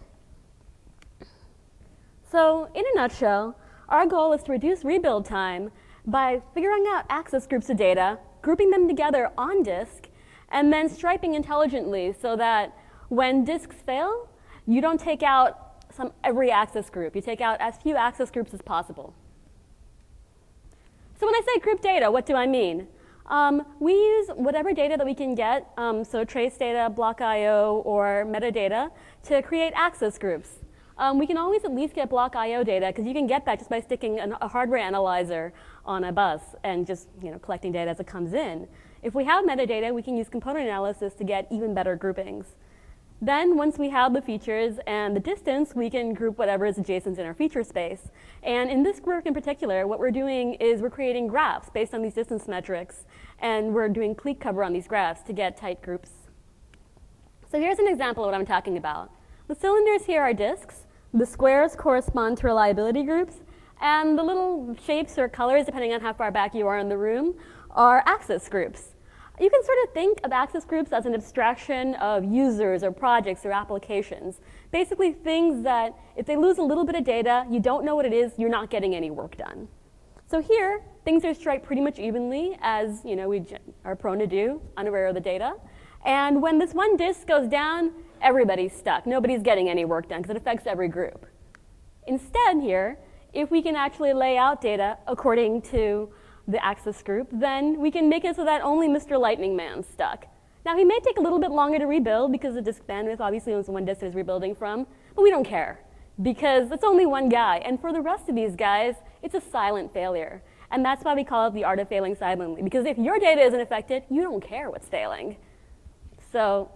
So in a nutshell, our goal is to reduce rebuild time by figuring out access groups of data, grouping them together on disk, and then striping intelligently so that when disks fail, you don't take out every access group. You take out as few access groups as possible. So when I say group data, what do I mean? We use whatever data that we can get, so trace data, block I/O, or metadata, to create access groups. We can always at least get block I/O data, because you can get that just by sticking a hardware analyzer on a bus and just collecting data as it comes in. If we have metadata, we can use component analysis to get even better groupings. Then, once we have the features and the distance, we can group whatever is adjacent in our feature space. And in this work in particular, what we're doing is we're creating graphs based on these distance metrics, and we're doing clique cover on these graphs to get tight groups. So here's an example of what I'm talking about. The cylinders here are disks. The squares correspond to reliability groups, and the little shapes or colors, depending on how far back you are in the room, are access groups. You can sort of think of access groups as an abstraction of users or projects or applications. Basically things that if they lose a little bit of data, you don't know what it is, you're not getting any work done. So here, things are striped pretty much evenly, as we are prone to do, unaware of the data. And when this one disk goes down, everybody's stuck. Nobody's getting any work done because it affects every group. Instead here, if we can actually lay out data according to the access group, then we can make it so that only Mr. Lightning Man's stuck. Now, he may take a little bit longer to rebuild because the disk bandwidth obviously is one disk that is rebuilding from, but we don't care because it's only one guy. And for the rest of these guys, it's a silent failure. And that's why we call it the art of failing silently, because if your data isn't affected, you don't care what's failing. So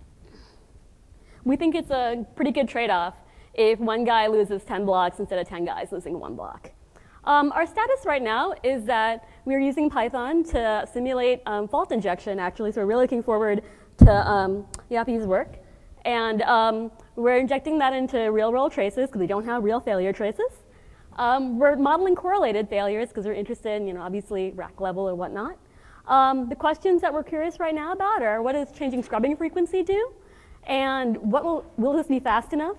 we think it's a pretty good trade-off if one guy loses 10 blocks instead of 10 guys losing 1 block. Our status right now is that we're using Python to simulate fault injection, actually, so we're really looking forward to Yapi's work. And we're injecting that into real-world traces because we don't have real failure traces. We're modeling correlated failures because we're interested in, obviously, rack level or whatnot. The questions that we're curious right now about are, what does changing scrubbing frequency do? And will this be fast enough?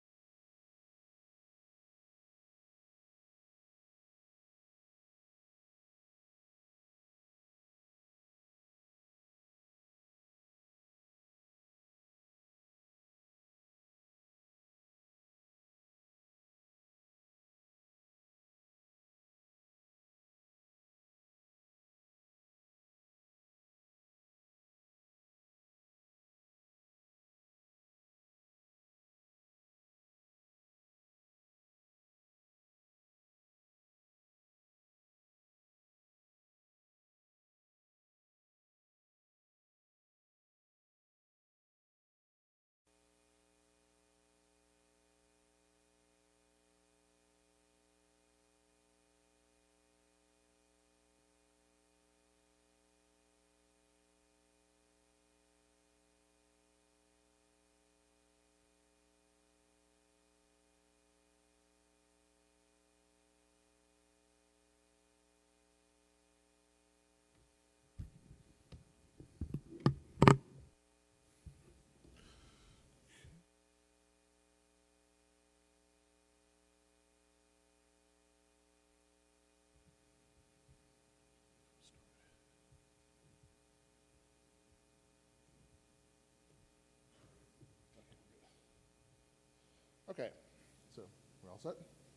Okay, so we're all set?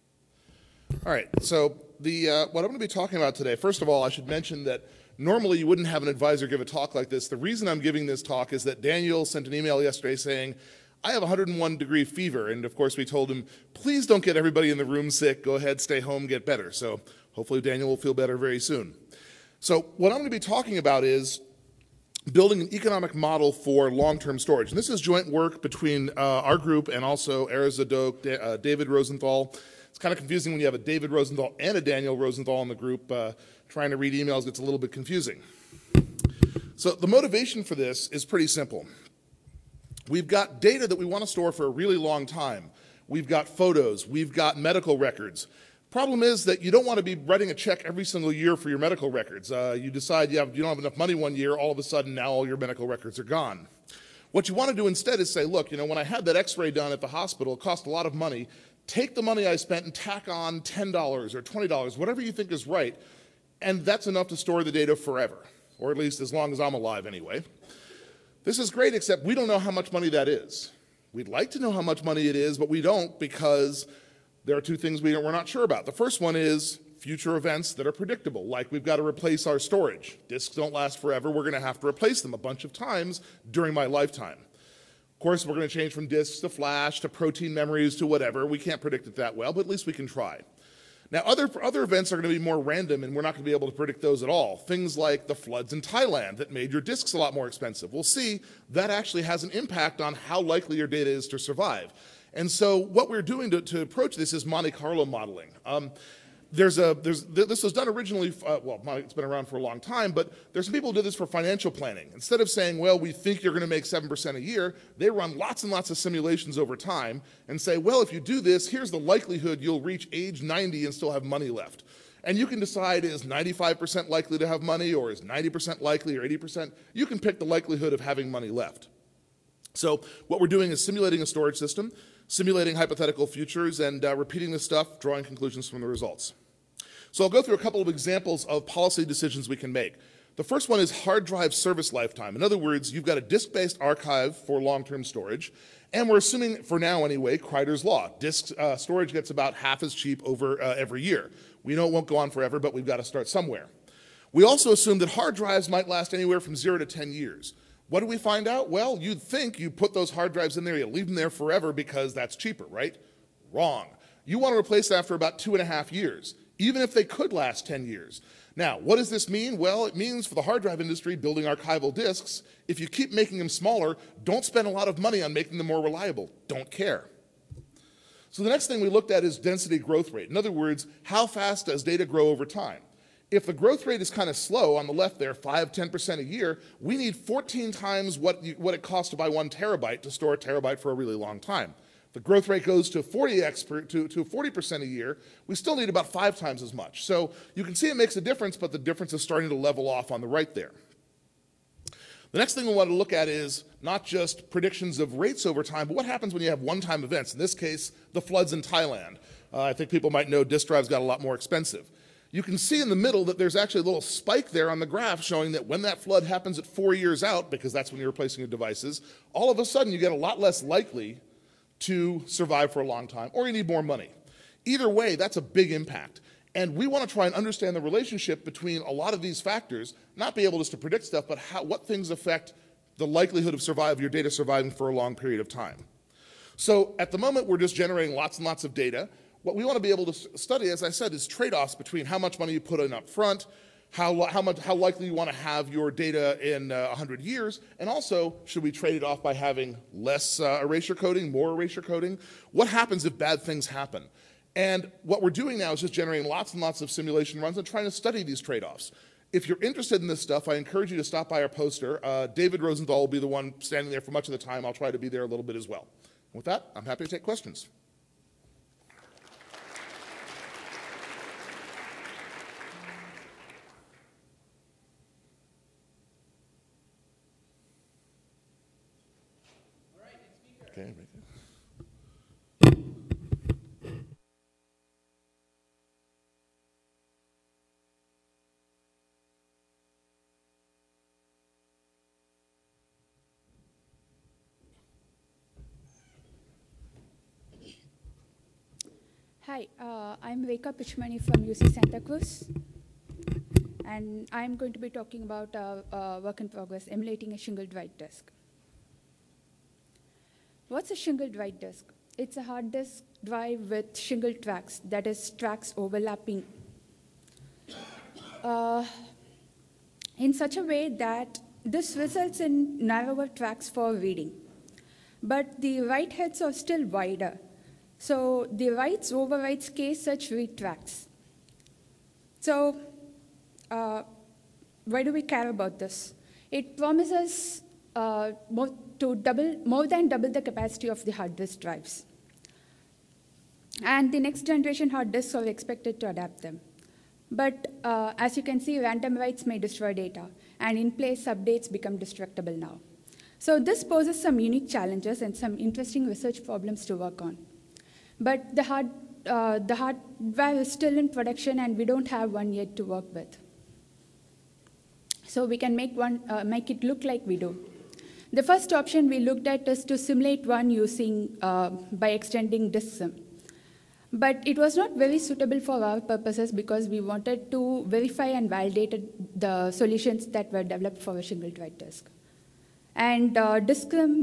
All right, so what I'm going to be talking about today, first of all, I should mention that normally you wouldn't have an advisor give a talk like this. The reason I'm giving this talk is that Daniel sent an email yesterday saying, I have 101-degree fever, and of course we told him, please don't get everybody in the room sick, go ahead, stay home, get better. So hopefully Daniel will feel better very soon. So what I'm going to be talking about is building an economic model for long-term storage. And this is joint work between our group and also Erez Zadok, David Rosenthal. It's kind of confusing when you have a David Rosenthal and a Daniel Rosenthal in the group. Trying to read emails gets a little bit confusing. So the motivation for this is pretty simple. We've got data that we want to store for a really long time. We've got photos, we've got medical records. Problem is that you don't want to be writing a check every single year for your medical records. You decide you don't have enough money one year, all of a sudden now all your medical records are gone. What you want to do instead is say, look, when I had that x-ray done at the hospital, it cost a lot of money. Take the money I spent and tack on $10 or $20, whatever you think is right, and that's enough to store the data forever, or at least as long as I'm alive anyway. This is great, except we don't know how much money that is. We'd like to know how much money it is, but we don't because there are two things we're not sure about. The first one is future events that are predictable, like we've got to replace our storage. Disks don't last forever. We're going to have to replace them a bunch of times during my lifetime. Of course, we're going to change from disks to flash to protein memories to whatever. We can't predict it that well, but at least we can try. Now, other events are going to be more random, and we're not going to be able to predict those at all. Things like the floods in Thailand that made your disks a lot more expensive. We'll see that actually has an impact on how likely your data is to survive. And so what we're doing to approach this is Monte Carlo modeling. This was done originally, it's been around for a long time, but there's some people who did this for financial planning. Instead of saying, well, we think you're going to make 7% a year, they run lots and lots of simulations over time and say, well, if you do this, here's the likelihood you'll reach age 90 and still have money left. And you can decide, is 95% likely to have money, or is 90% likely, or 80%? You can pick the likelihood of having money left. So what we're doing is simulating a storage system, simulating hypothetical futures, and repeating this stuff, drawing conclusions from the results. So I'll go through a couple of examples of policy decisions we can make. The first one is hard drive service lifetime. In other words, you've got a disk-based archive for long-term storage, and we're assuming, for now anyway, Kreider's law. Disk storage gets about half as cheap over every year. We know it won't go on forever, but we've got to start somewhere. We also assume that hard drives might last anywhere from 0 to 10 years. What do we find out? Well, you'd think you put those hard drives in there, you leave them there forever because that's cheaper, right? Wrong. You want to replace that after about 2.5 years, even if they could last 10 years. Now, what does this mean? Well, it means for the hard drive industry building archival disks, if you keep making them smaller, don't spend a lot of money on making them more reliable. Don't care. So the next thing we looked at is density growth rate. In other words, how fast does data grow over time? If the growth rate is kind of slow on the left there, 5–10% a year, we need 14 times what it costs to buy 1 terabyte to store a terabyte for a really long time. If the growth rate goes to 40% a year, we still need about 5 times as much. So you can see it makes a difference, but the difference is starting to level off on the right there. The next thing we want to look at is not just predictions of rates over time, but what happens when you have one-time events. In this case, the floods in Thailand. I think people might know disk drives got a lot more expensive. You can see in the middle that there's actually a little spike there on the graph showing that when that flood happens at 4 years out, because that's when you're replacing your devices, all of a sudden you get a lot less likely to survive for a long time, or you need more money. Either way, that's a big impact. And we want to try and understand the relationship between a lot of these factors, not be able just to predict stuff, but what things affect the likelihood of your data surviving for a long period of time. So at the moment, we're just generating lots and lots of data. What we want to be able to study, as I said, is trade-offs between how much money you put in up front, how likely you want to have your data in 100 years, and also, should we trade it off by having less erasure coding, more erasure coding? What happens if bad things happen? And what we're doing now is just generating lots and lots of simulation runs and trying to study these trade-offs. If you're interested in this stuff, I encourage you to stop by our poster. David Rosenthal will be the one standing there for much of the time. I'll try to be there a little bit as well. With that, I'm happy to take questions. Okay, Hi, I'm Veka Pichmani from UC Santa Cruz, and I'm going to be talking about work in progress, emulating a shingled write disk. What's a shingled write disk? It's a hard disk drive with shingled tracks, that is, tracks overlapping in such a way that this results in narrower tracks for reading. But the write heads are still wider. So the writes overwrites case such read tracks. So why do we care about this? It promises more than double the capacity of the hard disk drives. And the next generation hard disks are expected to adapt them. But as you can see, random writes may destroy data, and in-place updates become destructible now. So this poses some unique challenges and some interesting research problems to work on. But the hardware is still in production, and we don't have one yet to work with. So we can make it look like we do. The first option we looked at is to simulate one using by extending DiskSim. But it was not very suitable for our purposes because we wanted to verify and validate the solutions that were developed for a single write disk. And DiskSim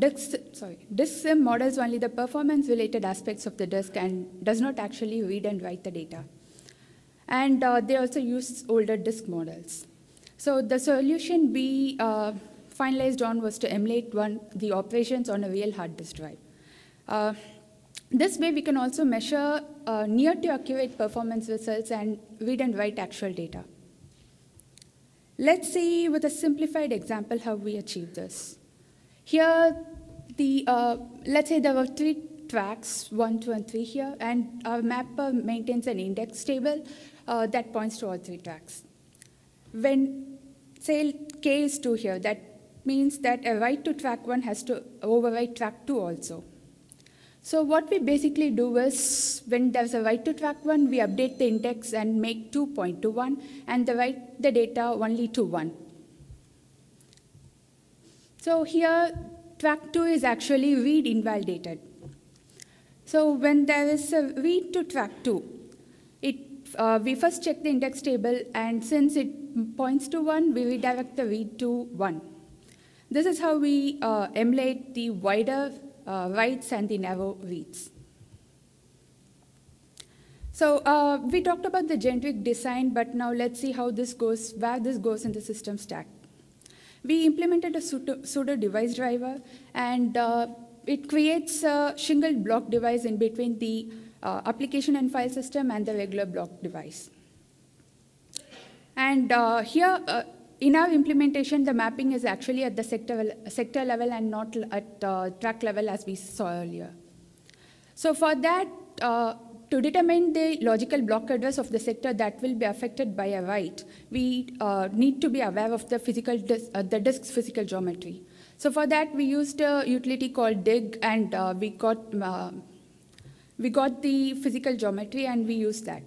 models only the performance-related aspects of the disk and does not actually read and write the data. And they also use older disk models. So the solution we finalized on was to emulate the operations on a real hard disk drive. This way, we can also measure near to accurate performance results and read and write actual data. Let's see with a simplified example how we achieve this. Here, let's say there were 3 tracks, 1, 2, and 3 here, and our mapper maintains an index table that points to all 3 tracks. When, say, K is 2 here, that means that a write to track 1 has to overwrite track 2 also. So what we basically do is, when there's a write to track 1, we update the index and make 2 point to 1, and write the data only to 1. So here, track 2 is actually read invalidated. So when there is a read to track 2, we first check the index table, and since it points to 1, we redirect the read to 1. This is how we emulate the wider writes and the narrow reads. So we talked about the generic design, but now let's see how this goes, where this goes in the system stack. We implemented a pseudo device driver, and it creates a shingle block device in between the application and file system and the regular block device. And here, in our implementation, the mapping is actually at the sector level and not at track level as we saw earlier. So for that, to determine the logical block address of the sector that will be affected by a write, we need to be aware of the the disk's physical geometry. So for that, we used a utility called dig, and we got the physical geometry, and we used that.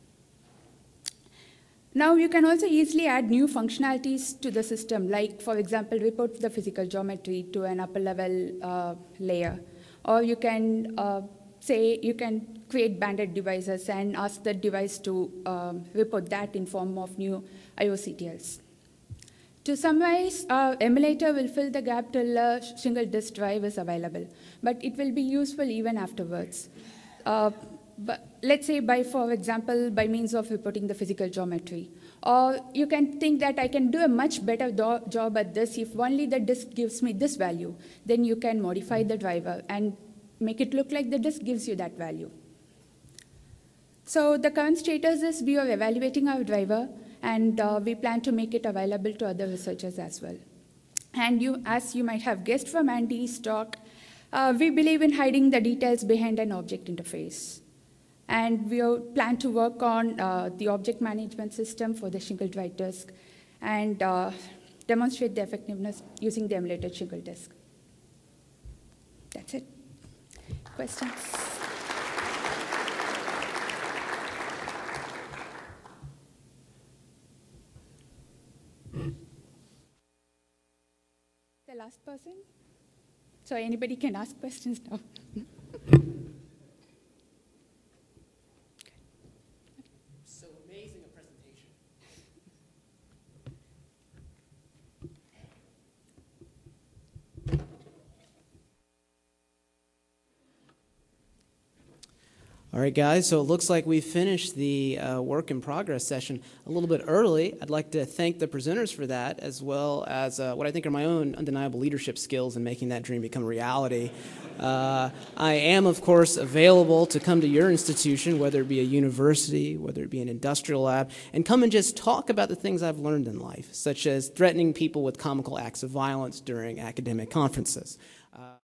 Now you can also easily add new functionalities to the system, like, for example, report the physical geometry to an upper level layer. Or you can say you can create banded devices and ask the device to report that in form of new IOCTLs. To summarize, our emulator will fill the gap till a single disk drive is available, but it will be useful even afterwards. But let's say for example, by means of reporting the physical geometry. Or you can think that I can do a much better job at this if only the disk gives me this value. Then you can modify the driver and make it look like the disk gives you that value. So the current status is we are evaluating our driver, and we plan to make it available to other researchers as well. And as you might have guessed from Andy's talk, we believe in hiding the details behind an object interface. And we plan to work on the object management system for the single write disk and demonstrate the effectiveness using the emulated single disk. That's it. Questions? The last person? So anybody can ask questions now. So amazing a presentation. All right, guys, so it looks like we finished the work in progress session a little bit early. I'd like to thank the presenters for that, as well as what I think are my own undeniable leadership skills in making that dream become a reality. I am, of course, available to come to your institution, whether it be a university, whether it be an industrial lab, and come and just talk about the things I've learned in life, such as threatening people with comical acts of violence during academic conferences.